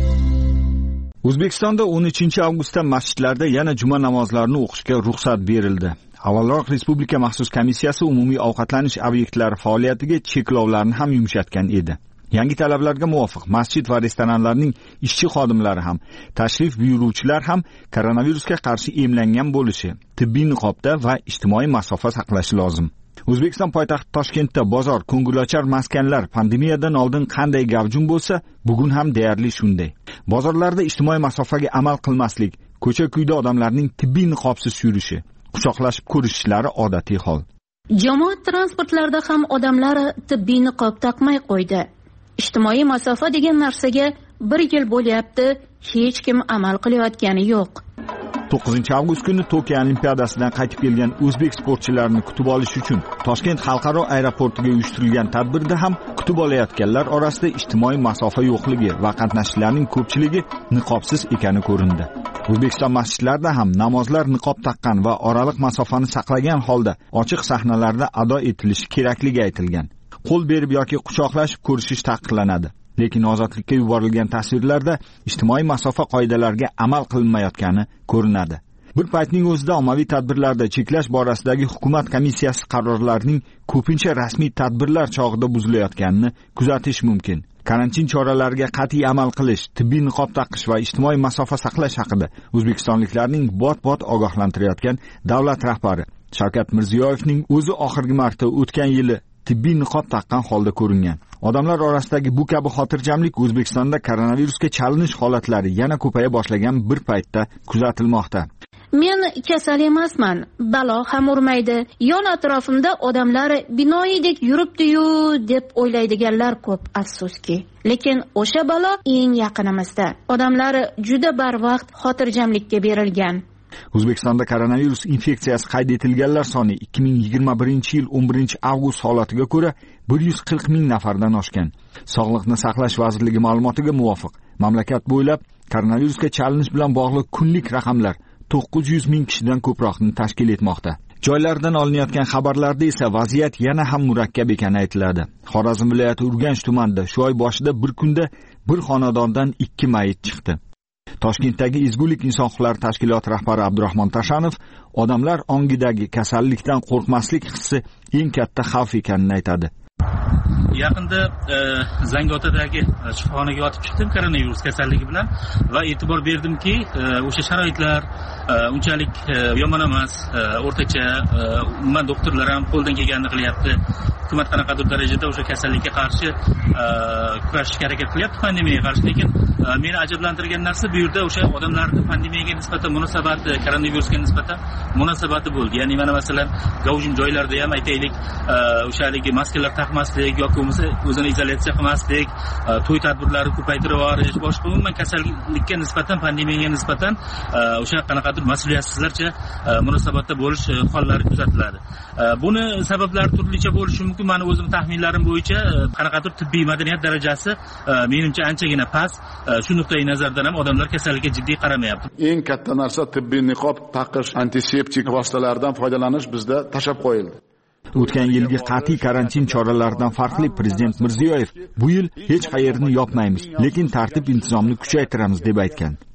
O'zbekistonda 13-avgustda masjidlarda yana juma namozlarini o'qishga ruxsat berildi. Avvalroq Respublika maxsus komissiyasi umumiy ovqatlanish obyektlari faoliyatiga cheklovlarni ham yumshatgan edi. Yangi talablarga muvofiq masjid va restoranlarning ishchi xodimlari ham, tashrif buyuruvchilar ham koronavirusga qarshi emlangan bo'lishi, tibbiy niqobda va ijtimoiy masofa saqlashi lozim. O'zbekiston poytaxti Toshkentda bozor, ko'ngilochar maskanlar pandemiyadan oldin qanday gavjum bo'lsa, bugun ham deyarli shunday. Bozorlarda ijtimoiy masofaga amal qilmaslik, ko'cha-kuyda odamlarning tibbiy niqobsiz yurishi, quchoqlashib ko'rishishlari odatiy hol. Jamoat transportlarida ham odamlar tibbiy niqob taqmay qo'ydi. Ijtimoiy masofa degan narsaga 1 yil bo'lyapti, hech kim amal qilayotgani yo'q. 9-avgust kuni Tokio Olimpiadasidan qaytib kelgan o'zbek sportchilarini kutib olish uchun Toshkent xalqaro aeroportiga uyushtirilgan tadbirda ham kutib olayotganlar orasida ijtimoiy masofa yo'qligi va qatnashchilarning ko'pchiligi niqobsiz ekani ko'rindi. O'zbekiston masjidlarida ham namozlar niqob taqqan va oraliq masofani saqlagan holda ochiq sahnalarda ado etilishi kerakligi aytilgan. Qo'l berib yoki quchoqlashib ko'rishish taqiqlanadi. Lekin ozodlikka yuborilgan tasvirlarda ijtimoiy masofa qoidalariga amal qilinmayotgani ko'rinadi. Bir paytning o'zida ommaviy tadbirlarda cheklash borasidagi hukumat komissiyasi qarorlarining ko'pincha rasmiy tadbirlar chog'ida buzilayotganini kuzatish mumkin. Karantin choralariga qat'iy amal qilish, tibbiy niqob taqish va ijtimoiy masofa saqlash haqida o'zbekistonliklarning bot-bot ogohlantirayotgan davlat rahbari Shavkat Mirziyoyevning o'zi oxirgi marta o'tgan yili tibbiy niqob taqqan holda ko'ringan. Odamlar orasidagi bu kabi xotirjamlik O'zbekistonda koronavirusga chalinish holatlari yana ko'paya boshlagan bir paytda kuzatilmoqda. Men kasal emasman, balo ham urmaydi. Yon atrofimda odamlar binoyidek yuribdi-yu deb o'ylaydiganlar ko'p, afsuski. Lekin o'sha balo eng yaqinimizda. Odamlar juda barvaqt xotirjamlikka berilgan. O'zbekistonda koronavirus infeksiyasi qayd etilganlar soni 2021-yil 11-avgust holatiga ko'ra 140 ming nafardan oshgan. Sog'liqni saqlash vazirligi ma'lumotiga muvofiq, mamlakat bo'ylab koronavirusga chalinish bilan bog'liq kunlik raqamlar 900 ming kishidan ko'proqni tashkil etmoqda. Joylardan olinayotgan xabarlarda esa vaziyat yana ham murakkab ekani aytiladi. Xorazm viloyati Urganch tumanida shu oy boshida bir kunda bir xonadondan 2 mayit chiqdi. Toshkentdagi Ezgulik inson huquqlari tashkiloti rahbari Abdurahmon Tashanov odamlar ongidagi kasallikdan qo'rqmaslik hissi eng katta xavf ekanini aytadi. Yaqinda Zangiotadagi shifoxonaga yotib chiqdim koronavirus kasalligi bilan va e'tibor berdimki, o'sha sharoitlar unchalik yomon emas, o'rtacha, umuman doktorlar ham qo'ldan kelganini qilyapti. Hukumat qanaqadir darajada o'sha kasallikka qarshi kurashishga harakat qilyapti, pandemiyaga qarshi. Lekin meni ajablantirgan narsa bu yerda o'sha odamlarning pandemiyaga nisbatan munosabati, koronavirusga nisbatan munosabati bo'ldi. Ya'ni mana masalan, gavjum joylarda ham aytaylik, o'sha haligi maskalar taqmaslik yoki bo'lmasa o'zini izolyatsiya qilmaslik, to'y tadbirlari ko'paytirib yuborish, boshqa umuman kasallikka nisbatan, pandemiyaga nisbatan o'sha qanaqadir mas'uliyatsizlarcha munosabatda bo'lish hollari kuzatiladi. Buni sabablari turlicha bo'lishi mumkin. Meni o'zim taxminlarim bo'yicha qanaqadir tibbiy madaniyat darajasi menimcha anchagina past. Shu nuqtai nazardan ham odamlar kasallikka jiddiy qaramayapti. Eng katta narsa tibbiy niqob taqish, antiseptik vositalardan foydalanish bizda tashab qo'yildi. O'tgan yilgi qat'iy karantin choralaridan farqli Prezident Mirziyoyev bu yil hech qayerni yopmaymiz, lekin tartib intizomni kuchaytiramiz deb aytgan.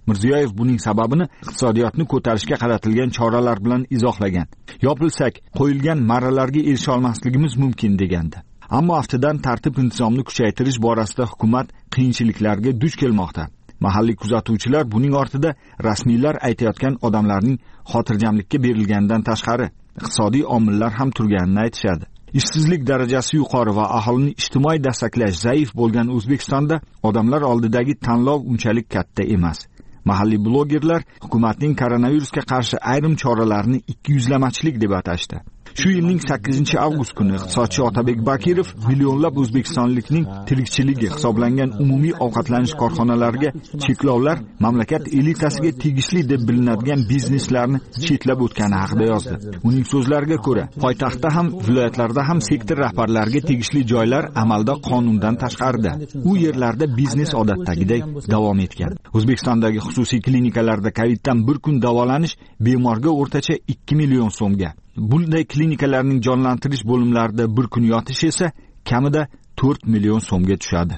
Mirziyoyev buning sababini iqtisodiyotni ko'tarishga qaratilgan choralar bilan izohlagan. Yopilsak, qo'yilgan marralarga erisha olmasligimiz mumkin degandi. Ammo aftidan tartib-intizomni kuchaytirish borasida hukumat qiyinchiliklarga duch kelmoqda. Mahalliy kuzatuvchilar buning ortida rasmiylar aytayotgan odamlarning xotirjamlikka berilganidan tashqari iqtisodiy omillar ham turganini aytishadi. Ishsizlik darajasi yuqori va aholini ijtimoiy dastaklash zaif bo'lgan O'zbekistonda odamlar oldidagi tanlov unchalik katta emas. Mahalliy blogerlar hukumatning koronavirusga qarshi ayrim choralarini ikkiyuzlamachilik deb atashdi. Shu yilning 8-avgust kuni iqtisodchi Otabek Bakirov millionlab o'zbekistonlikning tirikchiligi hisoblangan umumiy ovqatlanish korxonalariga cheklovlar mamlakat elitasiga tegishli deb bilinadigan bizneslarni chetlab o'tgani haqida yozdi. Uning so'zlariga ko'ra, poytaxtda ham, viloyatlarda ham sektor rahbarlariga tegishli joylar amalda qonundan tashqarida. U yerlarda biznes odatdagidek davom etgan. O'zbekistondagi xususiy klinikalarda Coviddan bir kun davolanish bemorga o'rtacha 2 million so'mga. Bunday klinikalarning jonlantirish bo'limlarida bir kun yotish esa kamida 4 million so'mga tushadi.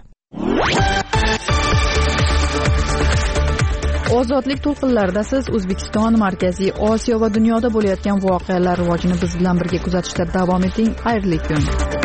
Ozodlik to'lqinlarida siz O'zbekiston, Markaziy Osiyo va dunyoda bo'layotgan voqealar rivojini biz bilan birga kuzatishda davom eting. Xayrli kun.